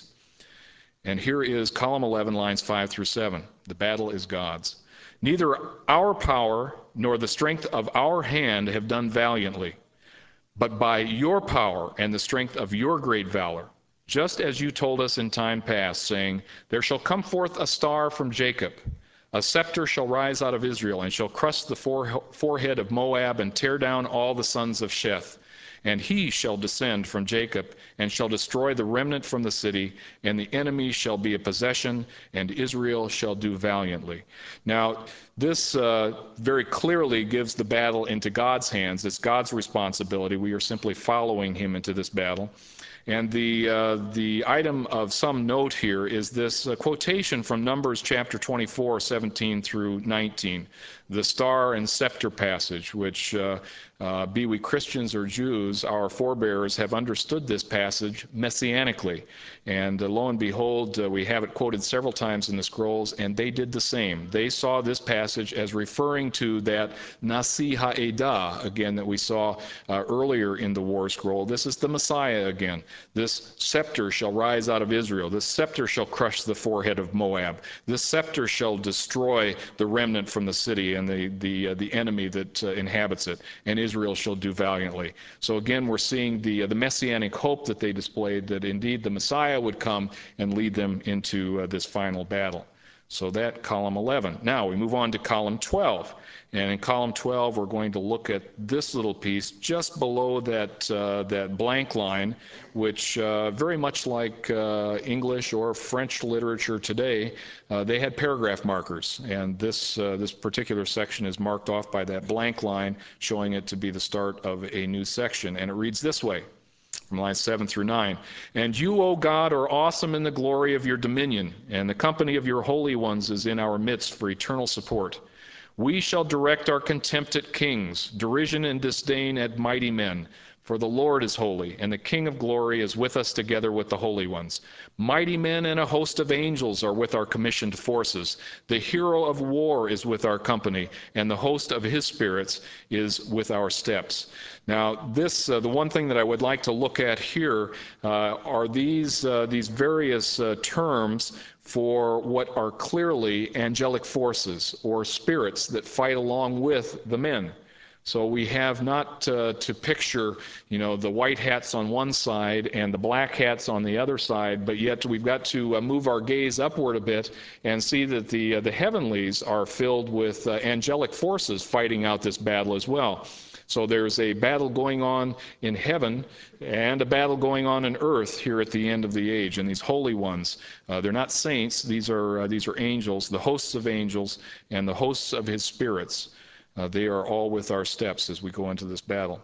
And here is column eleven, lines five through seven. The battle is God's. Neither our power nor the strength of our hand have done valiantly, but by your power and the strength of your great valor, just as you told us in time past, saying, there shall come forth a star from Jacob, a scepter shall rise out of Israel, and shall crush the forehead of Moab, and tear down all the sons of Sheth. And he shall descend from Jacob, and shall destroy the remnant from the city, and the enemy shall be a possession, and Israel shall do valiantly. Now, this uh, very clearly gives the battle into God's hands. It's God's responsibility. We are simply following him into this battle. And the, uh, the item of some note here is this uh, quotation from Numbers chapter twenty-four, seventeen through nineteen, the star and scepter passage, which uh, uh, be we Christians or Jews, our forebears have understood this passage messianically. And uh, lo and behold, uh, we have it quoted several times in the scrolls, and they did the same. They saw this passage as referring to that Nasi Ha'edah, again, that we saw uh, earlier in the War Scroll. This is the Messiah again. This scepter shall rise out of Israel. This scepter shall crush the forehead of Moab. This scepter shall destroy the remnant from the city and the, the, uh, the enemy that uh, inhabits it. And Israel shall do valiantly. So again, we're seeing the, uh, the messianic hope that they displayed, that indeed the Messiah would come and lead them into uh, this final battle. So that column eleven. Now we move on to column twelve. And in column twelve, we're going to look at this little piece just below that, uh, that blank line, which uh, very much like uh, English or French literature today, uh, they had paragraph markers. And this, uh, this particular section is marked off by that blank line, showing it to be the start of a new section. And it reads this way, from lines seven through nine. And you, O God, are awesome in the glory of your dominion, and the company of your holy ones is in our midst for eternal support. We shall direct our contempt at kings, derision and disdain at mighty men. For the Lord is holy, and the King of glory is with us together with the holy ones. Mighty men and a host of angels are with our commissioned forces. The hero of war is with our company, and the host of his spirits is with our steps. Now, this, uh, the one thing that I would like to look at here uh, are these, uh, these various uh, terms for what are clearly angelic forces or spirits that fight along with the men. So we have not uh, to picture, you know, the white hats on one side and the black hats on the other side, but yet we've got to uh, move our gaze upward a bit and see that the, uh, the heavenlies are filled with uh, angelic forces fighting out this battle as well. So there's a battle going on in heaven and a battle going on in earth here at the end of the age. And these holy ones, uh, they're not saints, these are, uh, these are angels, the hosts of angels and the hosts of his spirits. Uh, they are all with our steps as we go into this battle.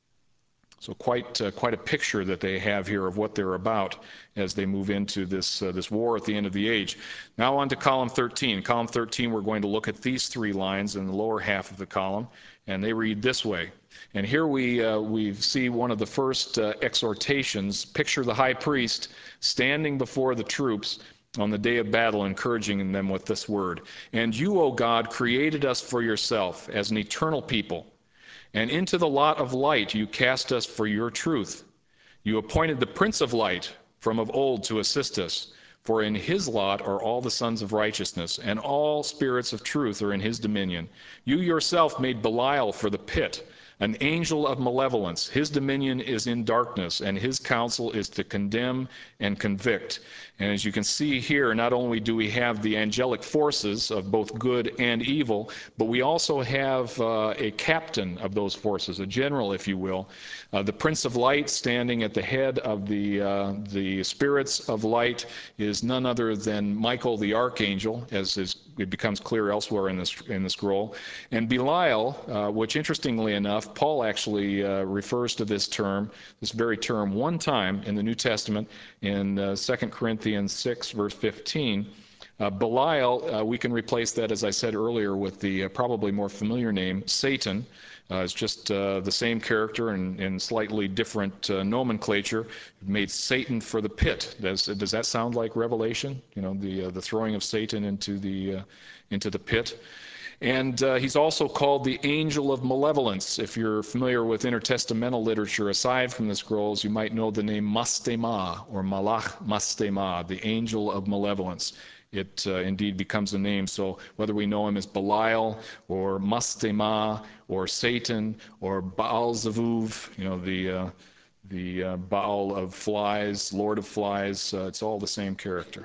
So quite, uh, quite a picture that they have here of what they're about as they move into this, uh, this war at the end of the age. Now on to column thirteen. Column thirteen, we're going to look at these three lines in the lower half of the column, and they read this way. And here we, uh, we see one of the first uh, exhortations. Picture the high priest standing before the troops on the day of battle, encouraging them with this word. And you, O God, created us for yourself as an eternal people, and into the lot of light you cast us for your truth. You appointed the Prince of Light from of old to assist us, for in his lot are all the sons of righteousness, and all spirits of truth are in his dominion. You yourself made Belial for the pit, an angel of malevolence. His dominion is in darkness, and his counsel is to condemn and convict. And as you can see here, not only do we have the angelic forces of both good and evil, but we also have uh, a captain of those forces, a general, if you will, uh, the Prince of Light, standing at the head of the uh, the spirits of light, is none other than Michael the archangel, as is, it becomes clear elsewhere in this in the scroll. And Belial, uh, which interestingly enough, Paul actually uh, refers to this term, this very term, one time in the New Testament in uh, Second Corinthians six, verse fifteen. Uh, Belial, uh, we can replace that, as I said earlier, with the uh, probably more familiar name, Satan. Uh, it's just uh, the same character in, in slightly different uh, nomenclature. It made Satan for the pit. Does, does that sound like Revelation? You know, the uh, the throwing of Satan into the uh, into the pit. And uh, he's also called the angel of malevolence. If you're familiar with intertestamental literature, aside from the scrolls, you might know the name Mastema, or Malach Mastema, the angel of malevolence. It uh, indeed becomes a name. So whether we know him as Belial or Mastema or Satan or Baal Zavuv, you know, the uh, the uh, Baal of flies, Lord of flies, uh, it's all the same character.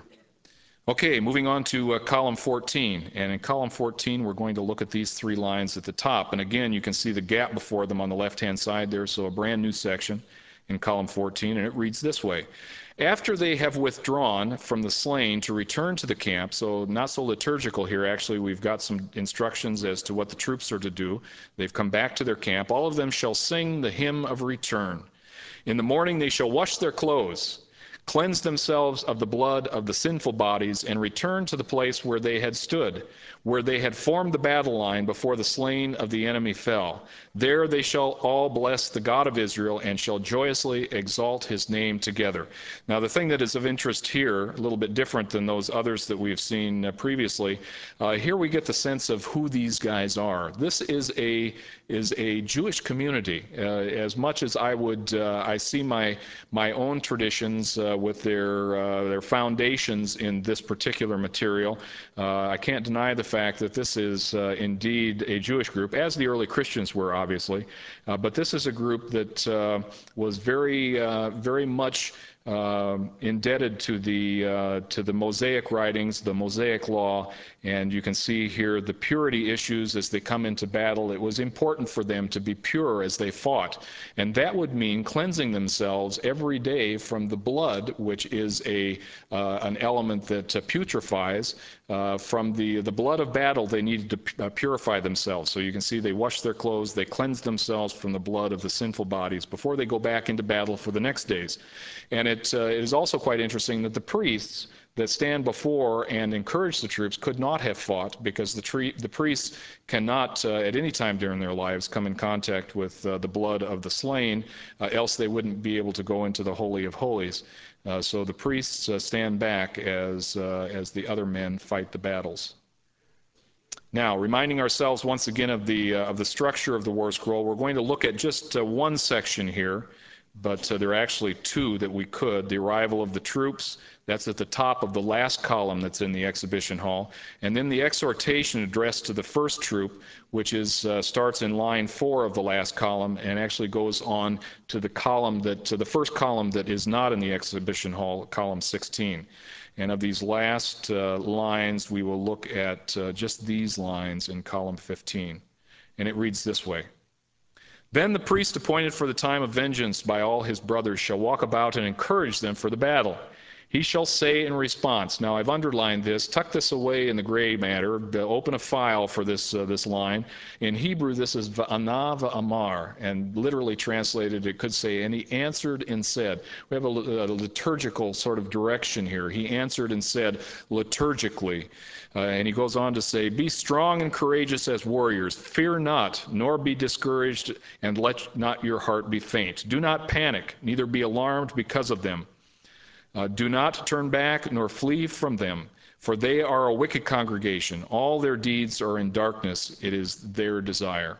Okay, moving on to uh, column fourteen. And in column fourteen, we're going to look at these three lines at the top. And again, you can see the gap before them on the left-hand side there, so a brand new section in column fourteen, and it reads this way. After they have withdrawn from the slain to return to the camp, so not so liturgical here, actually, we've got some instructions as to what the troops are to do. They've come back to their camp. All of them shall sing the hymn of return. In the morning they shall wash their clothes, cleanse themselves of the blood of the sinful bodies, and return to the place where they had stood, where they had formed the battle line before the slain of the enemy fell. There they shall all bless the God of Israel, and shall joyously exalt his name together. Now, the thing that is of interest here, a little bit different than those others that we've seen uh, previously, uh, here we get the sense of who these guys are. This is a is a Jewish community. Uh, as much as I would, uh, I see my my own traditions uh, with their uh, their foundations in this particular material. Uh, I can't deny the fact that this is uh, indeed a Jewish group, as the early Christians were, obviously. Uh, but this is a group that uh, was very, uh, very much Uh, indebted to the uh, to the Mosaic writings, the Mosaic law, and you can see here the purity issues as they come into battle. It was important for them to be pure as they fought, and that would mean cleansing themselves every day from the blood, which is a uh, an element that uh, putrefies. Uh, from the the blood of battle, they needed to uh, purify themselves. So you can see they wash their clothes, they cleanse themselves from the blood of the sinful bodies before they go back into battle for the next days. And it, uh, it is also quite interesting that the priests that stand before and encourage the troops could not have fought, because the, tree, the priests cannot uh, at any time during their lives come in contact with uh, the blood of the slain, uh, else they wouldn't be able to go into the Holy of Holies. Uh, so the priests uh, stand back as, uh, as the other men fight the battles. Now, reminding ourselves once again of the, uh, of the structure of the War Scroll, we're going to look at just uh, one section here. But uh, there are actually two that we could. The arrival of the troops, that's at the top of the last column that's in the exhibition hall. And then the exhortation addressed to the first troop, which is uh, starts in line four of the last column and actually goes on to the column that, to the first column that is not in the exhibition hall, column sixteen. And of these last uh, lines, we will look at uh, just these lines in column fifteen. And it reads this way. Then the priest appointed for the time of vengeance by all his brothers shall walk about and encourage them for the battle. He shall say in response, now I've underlined this, tuck this away in the gray matter, open a file for this uh, this line. In Hebrew, this is va'ana va'amar, and literally translated, it could say, and he answered and said. We have a, a liturgical sort of direction here. He answered and said liturgically. Uh, and he goes on to say, be strong and courageous as warriors. Fear not, nor be discouraged, and let not your heart be faint. Do not panic, neither be alarmed because of them. Uh, do not turn back nor flee from them, for they are a wicked congregation. All their deeds are in darkness. It is their desire.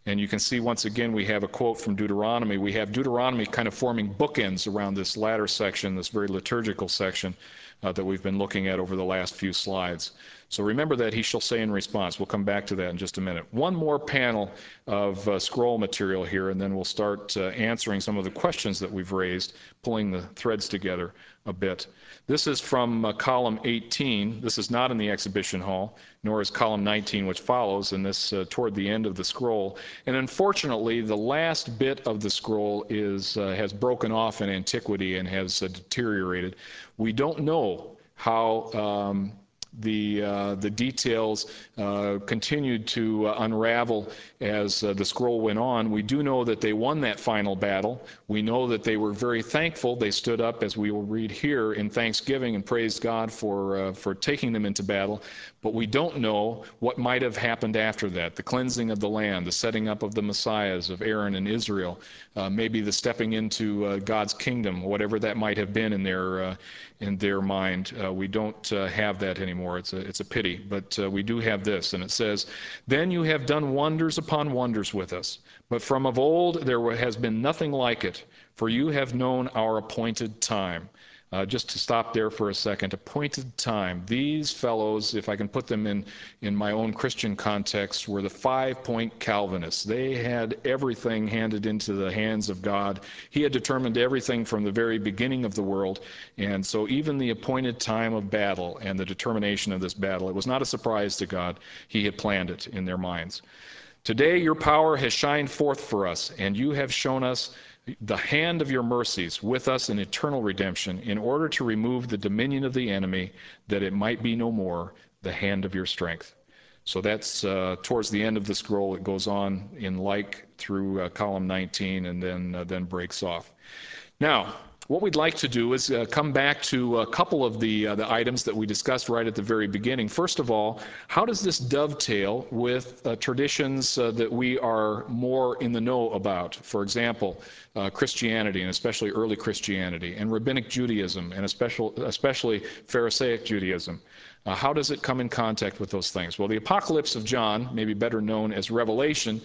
And you can see once again we have a quote from Deuteronomy. We have Deuteronomy kind of forming bookends around this latter section, this very liturgical section uh, that we've been looking at over the last few slides. So remember that he shall say in response. We'll come back to that in just a minute. One more panel of uh, scroll material here, and then we'll start uh, answering some of the questions that we've raised, pulling the threads together a bit. This is from uh, column eighteen. This is not in the exhibition hall, nor is column nineteen, which follows, and this uh, toward the end of the scroll. And unfortunately, the last bit of the scroll is uh, has broken off in antiquity and has uh, deteriorated. We don't know how um, the uh, the details uh, continued to uh, unravel as uh, the scroll went on. We do know that they won that final battle. We know that they were very thankful. They stood up, as we will read here, in thanksgiving and praised God for uh, for taking them into battle. But we don't know what might have happened after that. The cleansing of the land, the setting up of the messiahs of Aaron and Israel, uh, maybe the stepping into uh, God's kingdom, whatever that might have been in their uh, in their mind. Uh, we don't uh, have that anymore. It's a, it's a pity, but uh, we do have this, and it says, "Then you have done wonders upon wonders with us, but from of old there has been nothing like it, for you have known our appointed time." Uh, just to stop there for a second, appointed time. These fellows, if I can put them in, in my own Christian context, were the five-point Calvinists. They had everything handed into the hands of God. He had determined everything from the very beginning of the world, and so even the appointed time of battle and the determination of this battle, it was not a surprise to God. He had planned it in their minds. "Today your power has shined forth for us, and you have shown us the hand of your mercies with us in eternal redemption, in order to remove the dominion of the enemy, that it might be no more, the hand of your strength." So that's uh, towards the end of the scroll. It goes on in like through uh, column nineteen, and then uh, then breaks off. Now, what we'd like to do is uh, come back to a couple of the uh, the items that we discussed right at the very beginning. First of all, how does this dovetail with uh, traditions uh, that we are more in the know about? For example, uh, Christianity, and especially early Christianity, and Rabbinic Judaism, and especially, especially Pharisaic Judaism. Uh, how does it come in contact with those things? Well, the Apocalypse of John, maybe better known as Revelation,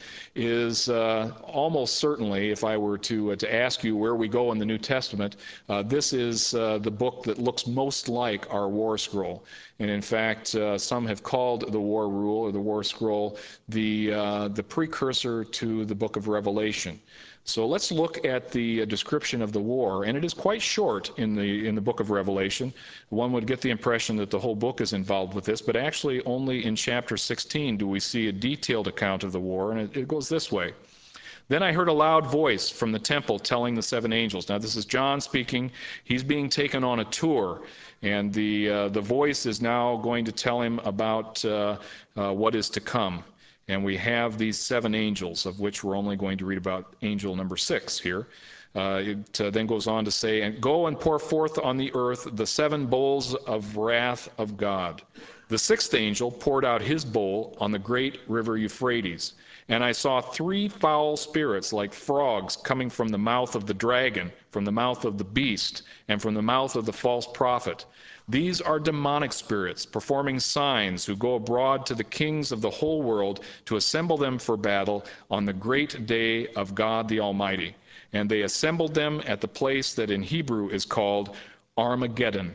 is uh, almost certainly, if I were to, uh, to ask you where we go in the New Testament, uh, this is uh, the book that looks most like our War Scroll. And in fact, uh, some have called the War Rule or the War Scroll the, uh, the precursor to the book of Revelation. So let's look at the description of the war, and it is quite short in the in the book of Revelation. One would get the impression that the whole book is involved with this, but actually only in chapter sixteen do we see a detailed account of the war, and it, it goes this way. "Then I heard a loud voice from the temple telling the seven angels." Now this is John speaking. He's being taken on a tour, and the uh, the voice is now going to tell him about uh, uh, what is to come. And we have these seven angels, of which we're only going to read about angel number six here. Uh, it uh, then goes on to say, "And go and pour forth on the earth the seven bowls of wrath of God. The sixth angel poured out his bowl on the great river Euphrates. And I saw three foul spirits like frogs coming from the mouth of the dragon, from the mouth of the beast, and from the mouth of the false prophet. These are demonic spirits, performing signs, who go abroad to the kings of the whole world to assemble them for battle on the great day of God the Almighty. And they assembled them at the place that in Hebrew is called Armageddon."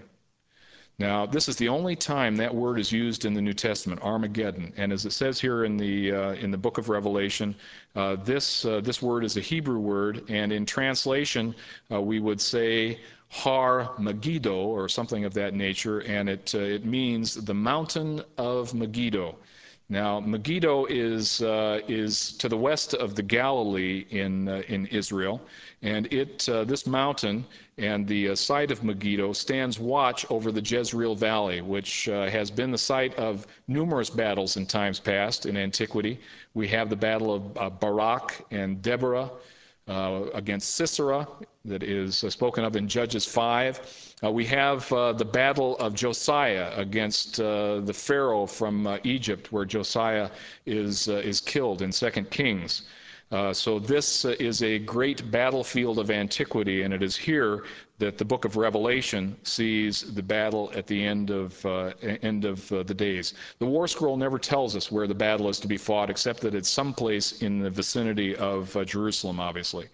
Now, this is the only time that word is used in the New Testament, Armageddon. And as it says here in the uh, in the book of Revelation, uh, this uh, this word is a Hebrew word, and in translation, uh, we would say Har Megiddo or something of that nature, and it uh, it means the mountain of Megiddo. Now, Megiddo is uh, is to the west of the Galilee in uh, in Israel, and it uh, this mountain and the uh, site of Megiddo stands watch over the Jezreel Valley, which uh, has been the site of numerous battles in times past in antiquity. We have the battle of uh, Barak and Deborah uh, against Sisera that is uh, spoken of in Judges five. Uh, we have uh, the battle of Josiah against uh, the Pharaoh from uh, Egypt, where Josiah is uh, is killed in Second Kings. Uh, so this uh, is a great battlefield of antiquity, and it is here that the book of Revelation sees the battle at the end of, uh, end of uh, the days. The War Scroll never tells us where the battle is to be fought, except that it's someplace in the vicinity of uh, Jerusalem, obviously.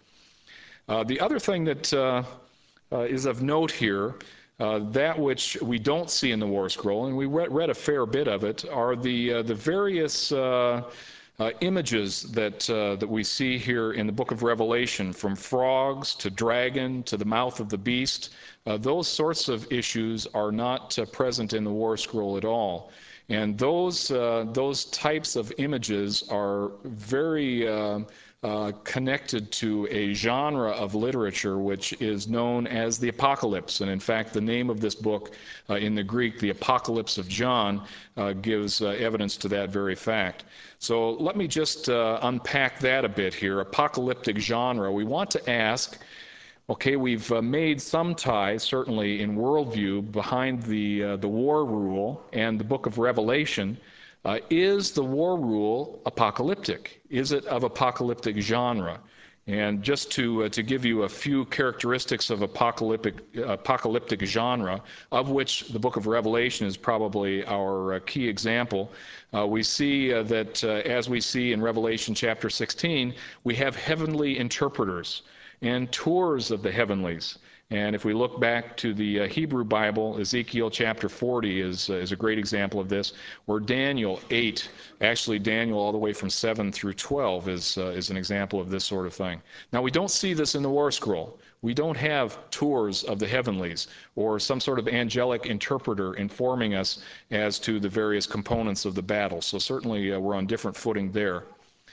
Uh, the other thing that uh, uh, is of note here, uh, that which we don't see in the War Scroll, and we read, read a fair bit of it, are the, uh, the various uh, Uh, images that, uh, that we see here in the book of Revelation, from frogs to dragon to the mouth of the beast. Uh, those sorts of issues are not uh, present in the War Scroll at all. And those, uh, those types of images are very uh, uh, connected to a genre of literature which is known as the Apocalypse. And in fact, the name of this book uh, in the Greek, the Apocalypse of John, uh, gives uh, evidence to that very fact. So let me just uh, unpack that a bit here. Apocalyptic genre. We want to ask, okay, we've uh, made some ties, certainly in worldview, behind the, uh, the war rule and the book of Revelation. Uh, is the war rule apocalyptic? Is it of apocalyptic genre? And just to, uh, to give you a few characteristics of apocalyptic, apocalyptic genre, of which the book of Revelation is probably our uh, key example, uh, we see uh, that, uh, as we see in Revelation chapter sixteen, we have heavenly interpreters and tours of the heavenlies. And if we look back to the uh, Hebrew Bible, Ezekiel chapter forty is, uh, is a great example of this, where Daniel eight, actually Daniel all the way from seven through twelve is, uh, is an example of this sort of thing. Now, we don't see this in the War Scroll. We don't have tours of the heavenlies or some sort of angelic interpreter informing us as to the various components of the battle. So certainly uh, we're on different footing there.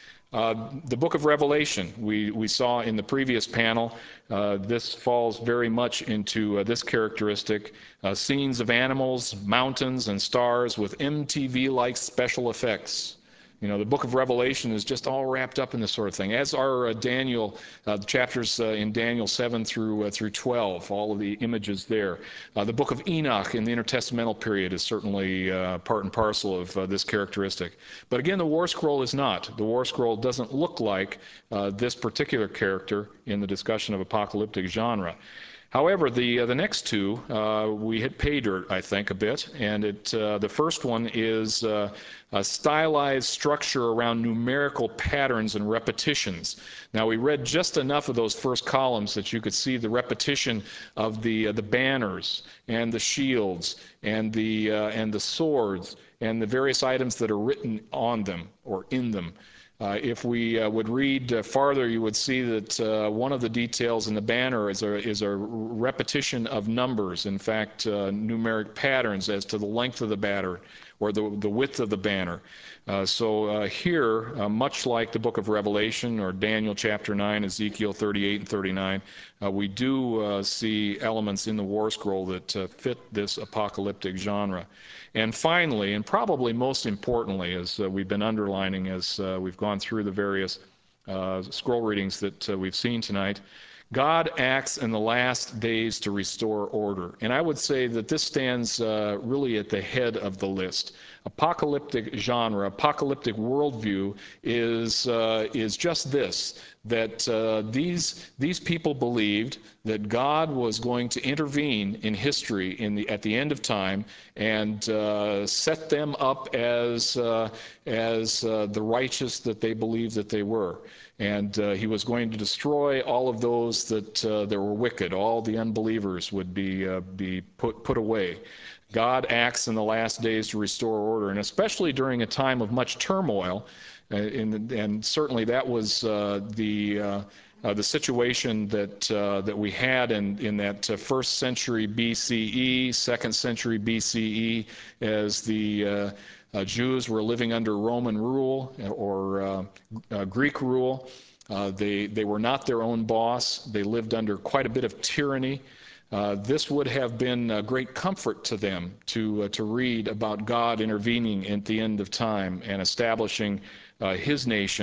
Uh, the book of Revelation, we, we saw in the previous panel, uh, this falls very much into uh, this characteristic, uh, scenes of animals, mountains, and stars with M T V-like special effects. You know, the book of Revelation is just all wrapped up in this sort of thing, as are uh, Daniel, uh, the chapters uh, in Daniel seven through, uh, through twelve, all of the images there. Uh, the book of Enoch in the intertestamental period is certainly uh, part and parcel of uh, this characteristic. But again, the War Scroll is not. The War Scroll doesn't look like uh, this particular character in the discussion of apocalyptic genre. However, the uh, the next two, uh, we hit pay dirt, I think, a bit. And it uh, the first one is uh, a stylized structure around numerical patterns and repetitions. Now, we read just enough of those first columns that you could see the repetition of the uh, the banners and the shields and the uh, and the swords and the various items that are written on them or in them. Uh, if we uh, would read uh, farther, you would see that uh, one of the details in the banner is a, is a repetition of numbers, in fact, uh, numeric patterns as to the length of the banner or the, the width of the banner. Uh, so uh, here, uh, much like the book of Revelation or Daniel chapter nine, Ezekiel thirty-eight and thirty-nine, uh, we do uh, see elements in the War Scroll that uh, fit this apocalyptic genre. And finally, and probably most importantly, as uh, we've been underlining as uh, we've gone through the various uh, scroll readings that uh, we've seen tonight, God acts in the last days to restore order. And I would say that this stands uh, really at the head of the list. Apocalyptic genre, apocalyptic worldview is, uh, is just this, that uh, these, these people believed that God was going to intervene in history in the, at the end of time and uh, set them up as, uh, as uh, the righteous that they believed that they were. And uh, he was going to destroy all of those that, uh, that were wicked. All the unbelievers would be, uh, be put, put away. God acts in the last days to restore order, and especially during a time of much turmoil. Uh, in, and certainly that was uh, the, uh, uh, the situation that, uh, that we had in, in that uh, first century B C E, second century B C E, as the uh, Uh, Jews were living under Roman rule or uh, uh, Greek rule. Uh, they, they were not their own boss. They lived under quite a bit of tyranny. Uh, this would have been a great comfort to them to, uh, to read about God intervening at the end of time and establishing uh, his nation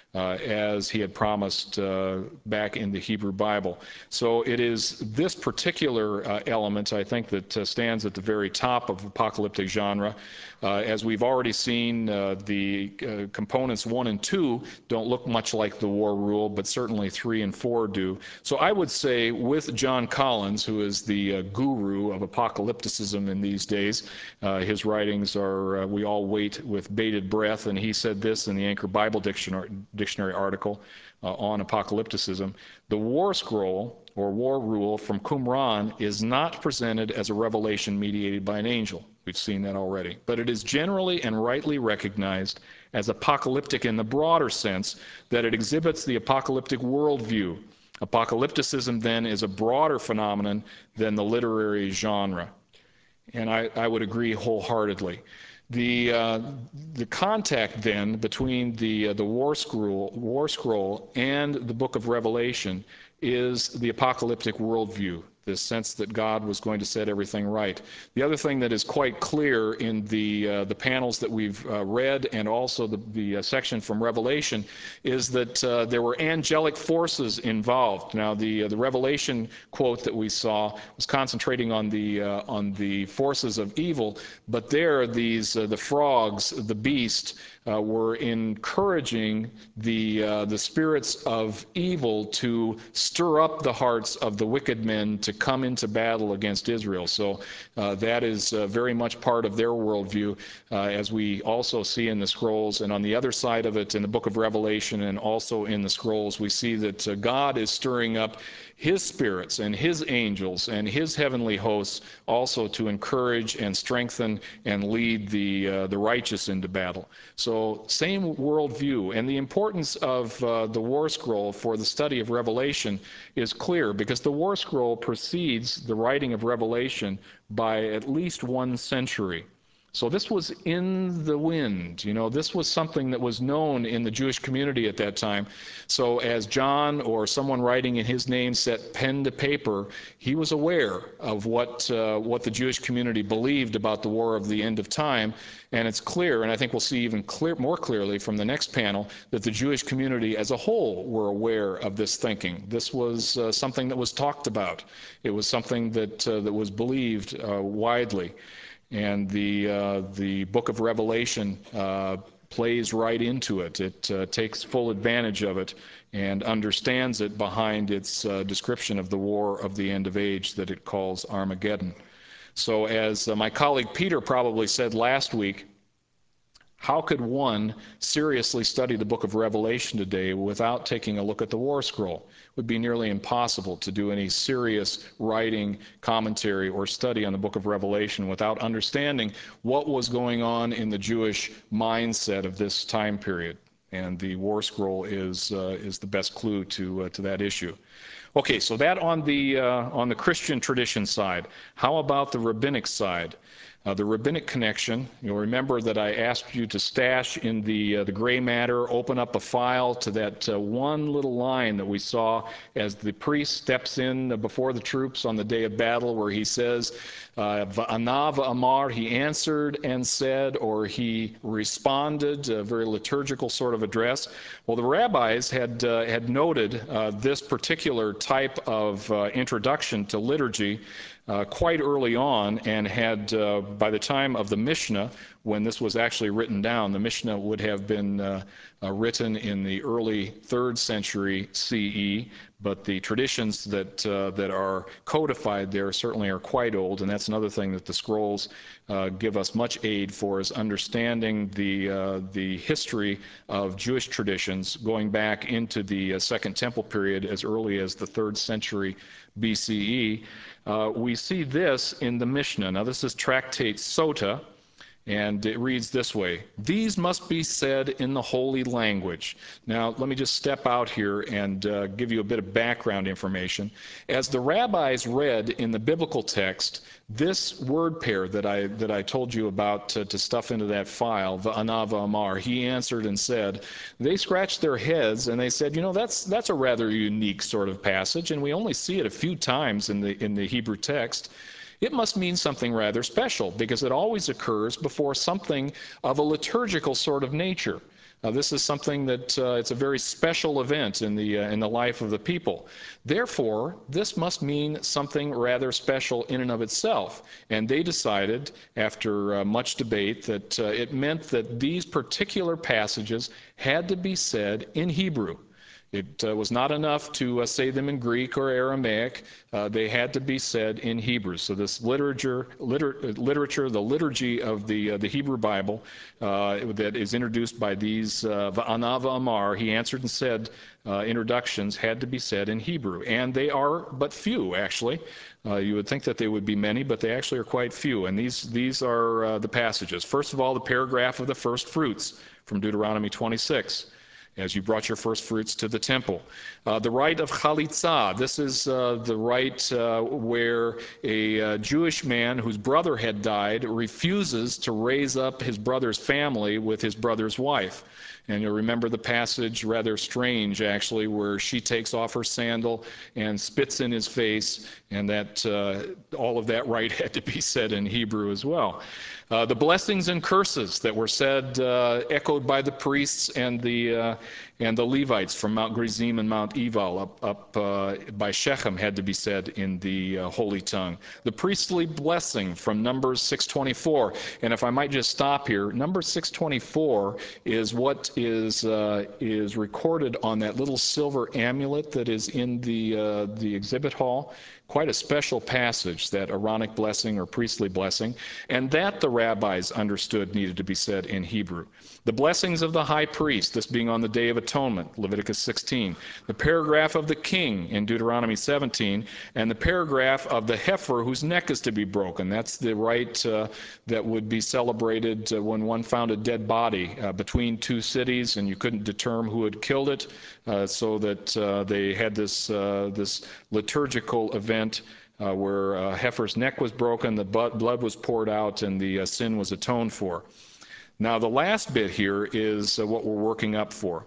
uh, as he had promised uh, back in the Hebrew Bible. So it is this particular uh, element, I think, that uh, stands at the very top of apocalyptic genre. Uh, as we've already seen, uh, the uh, components one and two don't look much like the war rule, but certainly three and four do. So I would say with John Collins, who is the uh, guru of apocalypticism in these days, uh, his writings are, uh, we all wait with bated breath, and he said this in the Anchor Bible Dictionary, dictionary article uh, on apocalypticism: the war scroll or war rule from Qumran is not presented as a revelation mediated by an angel. We've seen that already. But it is generally and rightly recognized as apocalyptic in the broader sense that it exhibits the apocalyptic worldview. Apocalypticism, then, is a broader phenomenon than the literary genre. And I, I would agree wholeheartedly. The, uh, the contact, then, between the, uh, the war, scroll, war scroll and the book of Revelation is the apocalyptic worldview, this sense that God was going to set everything right. The other thing that is quite clear in the, uh, the panels that we've uh, read, and also the, the uh, section from Revelation, is that uh, there were angelic forces involved. Now, the, uh, the Revelation quote that we saw was concentrating on the, uh, on the forces of evil, but there these, uh, the frogs, the beast, uh, were encouraging the, uh, the spirits of evil to stir up the hearts of the wicked men to come into battle against Israel. So uh, that is uh, very much part of their worldview, uh, as we also see in the scrolls. And on the other side of it, in the book of Revelation and also in the scrolls, we see that uh, God is stirring up his spirits and his angels and his heavenly hosts also to encourage and strengthen and lead the, uh, the righteous into battle. So same worldview. And the importance of uh, the war scroll for the study of Revelation is clear, because the war scroll precedes the writing of Revelation by at least one century. So this was in the wind. You know, this was something that was known in the Jewish community at that time. So as John or someone writing in his name set pen to paper, he was aware of what, uh, what the Jewish community believed about the war of the end of time. And it's clear, and I think we'll see even clear, more clearly from the next panel, that the Jewish community as a whole were aware of this thinking. This was uh, something that was talked about. It was something that, uh, that was believed uh, widely. And the, uh, the book of Revelation uh, plays right into it. It uh, takes full advantage of it and understands it behind its uh, description of the war of the end of age that it calls Armageddon. So as uh, my colleague Peter probably said last week, how could one seriously study the book of Revelation today without taking a look at the war scroll? It would be nearly impossible to do any serious writing, commentary, or study on the book of Revelation without understanding what was going on in the Jewish mindset of this time period. And the war scroll is, uh, is the best clue to, uh, to that issue. Okay, so that on the, uh, on the Christian tradition side. How about the rabbinic side? Uh, the rabbinic connection, you'll remember that I asked you to stash in the, uh, the gray matter, open up a file to that uh, one little line that we saw as the priest steps in before the troops on the day of battle, where he says, Va'ana va'amar, he answered and said, or he responded, a very liturgical sort of address. Well, the rabbis had, uh, had noted uh, this particular type of uh, introduction to liturgy Uh, quite early on, and had, uh, by the time of the Mishnah, when this was actually written down, the Mishnah would have been uh, uh, written in the early third century C E, but the traditions that, uh, that are codified there certainly are quite old, and that's another thing that the scrolls uh, give us much aid for, is understanding the, uh, the history of Jewish traditions going back into the uh, Second Temple period as early as the third century B C E. Uh, we see this in the Mishnah. Now, this is Tractate Sota, and it reads this way: these must be said in the holy language. Now, let me just step out here and uh, give you a bit of background information. As the rabbis read in the biblical text this word pair that I, that I told you about to, to stuff into that file, Va'ana va'amar, he answered and said, they scratched their heads and they said, you know, that's, that's a rather unique sort of passage, and we only see it a few times in the, in the Hebrew text. It must mean something rather special, because it always occurs before something of a liturgical sort of nature. Uh, this is something that uh, it's a very special event in the uh, in the life of the people. Therefore, this must mean something rather special in and of itself. And they decided, after uh, much debate, that uh, it meant that these particular passages had to be said in Hebrew. It uh, was not enough to uh, say them in Greek or Aramaic. Uh, they had to be said in Hebrew. So this literature, liter, literature the liturgy of the, uh, the Hebrew Bible uh, that is introduced by these uh, Va'ana v'amar, he answered and said, uh, introductions had to be said in Hebrew. And they are but few, actually. Uh, you would think that they would be many, but they actually are quite few. And these, these are uh, the passages. First of all, the paragraph of the first fruits from Deuteronomy twenty-six. As you brought your first fruits to the temple. Uh, the rite of chalitza, this is uh, the rite uh, where a uh, Jewish man whose brother had died refuses to raise up his brother's family with his brother's wife. And you'll remember the passage, rather strange actually, where she takes off her sandal and spits in his face, and that uh, all of that rite had to be said in Hebrew as well. Uh, the blessings and curses that were said, uh, echoed by the priests and the uh, and the Levites from Mount Gerizim and Mount Ebal up, up uh, by Shechem had to be said in the uh, holy tongue. The priestly blessing from Numbers six twenty-four, and if I might just stop here, Numbers six twenty-four is what is uh, is recorded on that little silver amulet that is in the uh, the exhibit hall. Quite a special passage, that Aaronic blessing or priestly blessing, and that the rabbis understood needed to be said in Hebrew. The blessings of the high priest, this being on the Day of Atonement, Leviticus sixteen. The paragraph of the king in Deuteronomy seventeen, and the paragraph of the heifer whose neck is to be broken. That's the rite uh, that would be celebrated uh, when one found a dead body uh, between two cities and you couldn't determine who had killed it, uh, so that uh, they had this, uh, this liturgical event Uh, where a uh, heifer's neck was broken, the blood was poured out, and the uh, sin was atoned for. Now, the last bit here is uh, what we're working up for.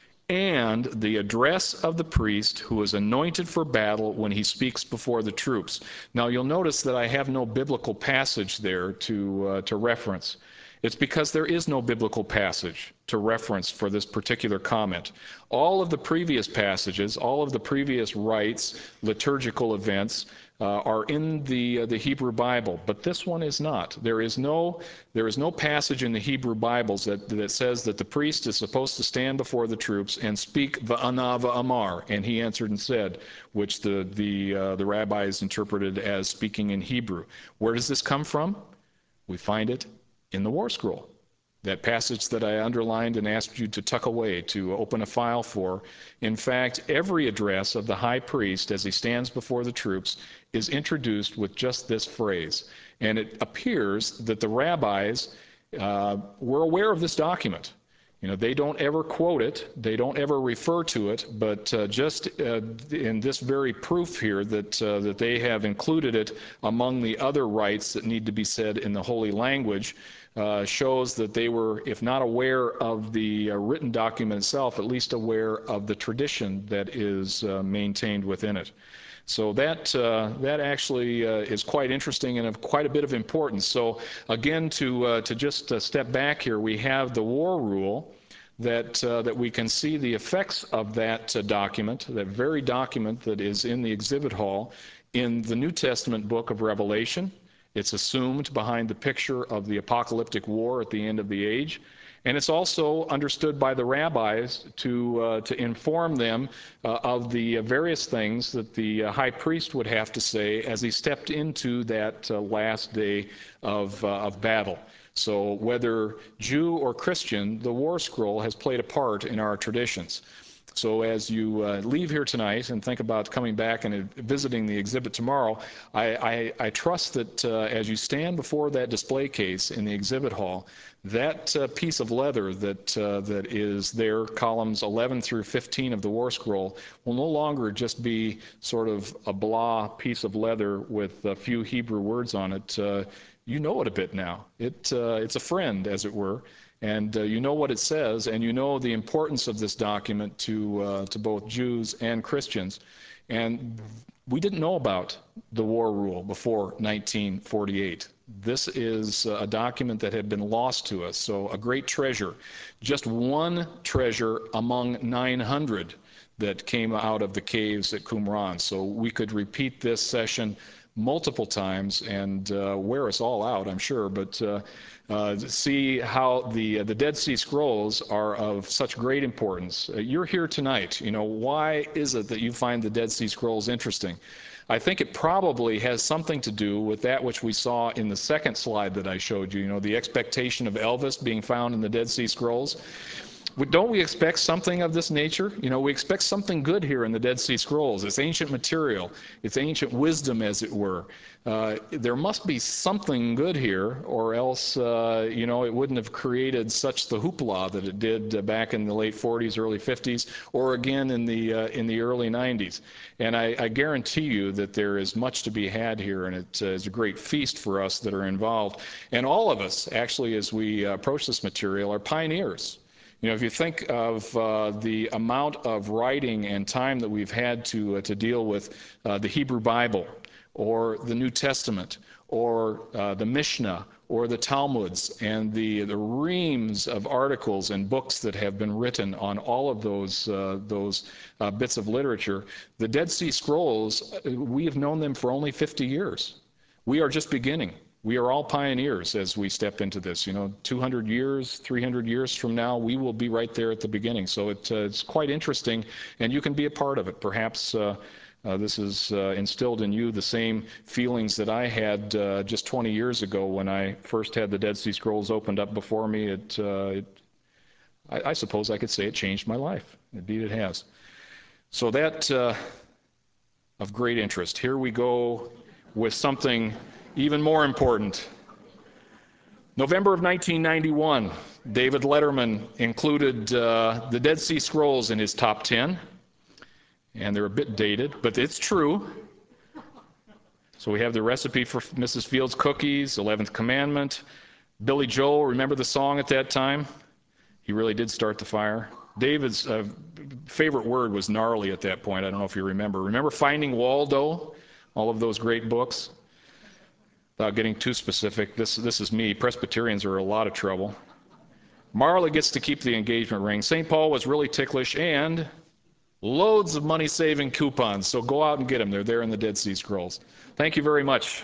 And the address of the priest who is anointed for battle when he speaks before the troops. Now, you'll notice that I have no biblical passage there to, uh, to reference. It's because there is no biblical passage to reference for this particular comment. All of the previous passages, all of the previous rites, liturgical events, uh, are in the uh, the Hebrew Bible, but this one is not. There is no there is no passage in the Hebrew Bibles that that says that the priest is supposed to stand before the troops and speak Va'ana v'amar, and he answered and said, which the the uh, the rabbis interpreted as speaking in Hebrew. Where does this come from? We find it in the War Scroll. That passage that I underlined and asked you to tuck away, to open a file for. In fact, every address of the high priest as he stands before the troops is introduced with just this phrase. And it appears that the rabbis uh, were aware of this document. You know, they don't ever quote it, they don't ever refer to it, but uh, just uh, in this very proof here that, uh, that they have included it among the other rites that need to be said in the holy language, uh, shows that they were, if not aware of the uh, written document itself, at least aware of the tradition that is uh, maintained within it. So that uh, that actually uh, is quite interesting and of quite a bit of importance. So again, to uh, to just uh, step back here, we have the war rule that uh, that we can see the effects of that uh, document, that very document that is in the exhibit hall, in the New Testament book of Revelation. It's assumed behind the picture of the apocalyptic war at the end of the age. And it's also understood by the rabbis to, uh, to inform them uh, of the various things that the uh, high priest would have to say as he stepped into that uh, last day of, uh, of battle. So whether Jew or Christian, the War Scroll has played a part in our traditions. So as you uh, leave here tonight and think about coming back and visiting the exhibit tomorrow, I, I, I trust that uh, as you stand before that display case in the exhibit hall, that uh, piece of leather that, uh, that is there, columns eleven through fifteen of the War Scroll, will no longer just be sort of a blah piece of leather with a few Hebrew words on it. Uh, you know it a bit now. It, uh, it's a friend, as it were. And uh, you know what it says, and you know the importance of this document to, uh, to both Jews and Christians. And we didn't know about the war rule before nineteen forty-eight. This is a document that had been lost to us, so a great treasure. Just one treasure among nine hundred that came out of the caves at Qumran. So we could repeat this session multiple times and uh, wear us all out, I'm sure, but uh, uh, see how the, uh, the Dead Sea Scrolls are of such great importance. Uh, you're here tonight. You know, why is it that you find the Dead Sea Scrolls interesting? I think it probably has something to do with that which we saw in the second slide that I showed you, you know, the expectation of Elvis being found in the Dead Sea Scrolls. Don't we expect something of this nature? You know, we expect something good here in the Dead Sea Scrolls. It's ancient material. It's ancient wisdom, as it were. Uh, there must be something good here, or else, uh, you know, it wouldn't have created such the hoopla that it did uh, back in the late forties, early fifties, or again in the uh, in the early nineties. And I, I guarantee you that there is much to be had here, and it uh, is a great feast for us that are involved. And all of us, actually, as we uh, approach this material, are pioneers. You know, if you think of uh, the amount of writing and time that we've had to uh, to deal with uh, the Hebrew Bible, or the New Testament, or uh, the Mishnah, or the Talmuds, and the the reams of articles and books that have been written on all of those uh, those uh, bits of literature, the Dead Sea Scrolls, we have known them for only fifty years. We are just beginning. We are all pioneers as we step into this. You know, two hundred years, three hundred years from now, we will be right there at the beginning. So it, uh, it's quite interesting, and you can be a part of it. Perhaps uh, uh, this has uh, instilled in you the same feelings that I had uh, just twenty years ago when I first had the Dead Sea Scrolls opened up before me. It, uh, it I, I suppose I could say it changed my life. Indeed it has. So that uh, of great interest. Here we go with something even more important. November of nineteen ninety-one, David Letterman included uh, the Dead Sea Scrolls in his top ten. And they're a bit dated, but it's true. So we have the recipe for Missus Fields cookies, eleventh Commandment. Billy Joel, remember the song at that time? He really did start the fire. David's uh, favorite word was gnarly at that point. I don't know if you remember. Remember Finding Waldo? All of those great books? Without getting too specific, this, this is me. Presbyterians are in a lot of trouble. Marla gets to keep the engagement ring. Saint Paul was really ticklish, and loads of money-saving coupons. So go out and get them. They're there in the Dead Sea Scrolls. Thank you very much.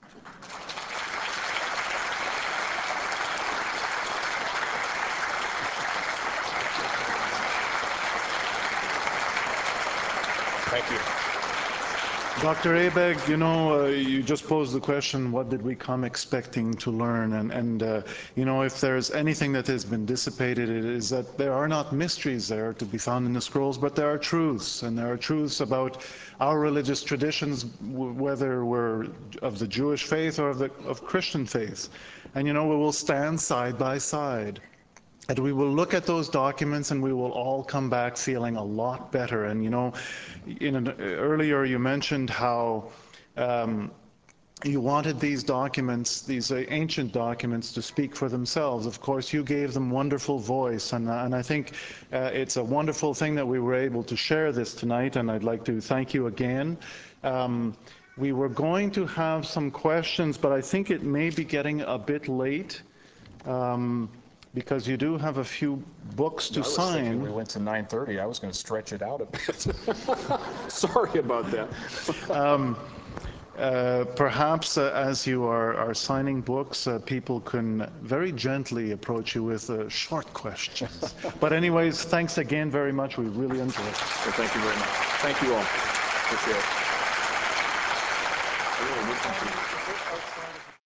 Thank you. Doctor Abegg, you know, uh, you just posed the question, what did we come expecting to learn? And, and uh, you know, if there's anything that has been dissipated, it is that there are not mysteries there to be found in the scrolls, but there are truths. And there are truths about our religious traditions, whether we're of the Jewish faith or of the of Christian faith. And, you know, we will stand side by side. And we will look at those documents and we will all come back feeling a lot better. And, you know, in an, earlier you mentioned how um, you wanted these documents, these uh, ancient documents, to speak for themselves. Of course, you gave them wonderful voice. And, uh, and I think uh, it's a wonderful thing that we were able to share this tonight. And I'd like to thank you again. Um, we were going to have some questions, but I think it may be getting a bit late. Um, Because you do have a few books to I was sign. thinking we went to nine thirty. I was going to stretch it out a bit. Sorry about that. um, uh, perhaps uh, as you are, are signing books, uh, people can very gently approach you with uh, short questions. But anyways, thanks again very much. We really enjoyed it. Well, thank you very much. Thank you all. Appreciate it.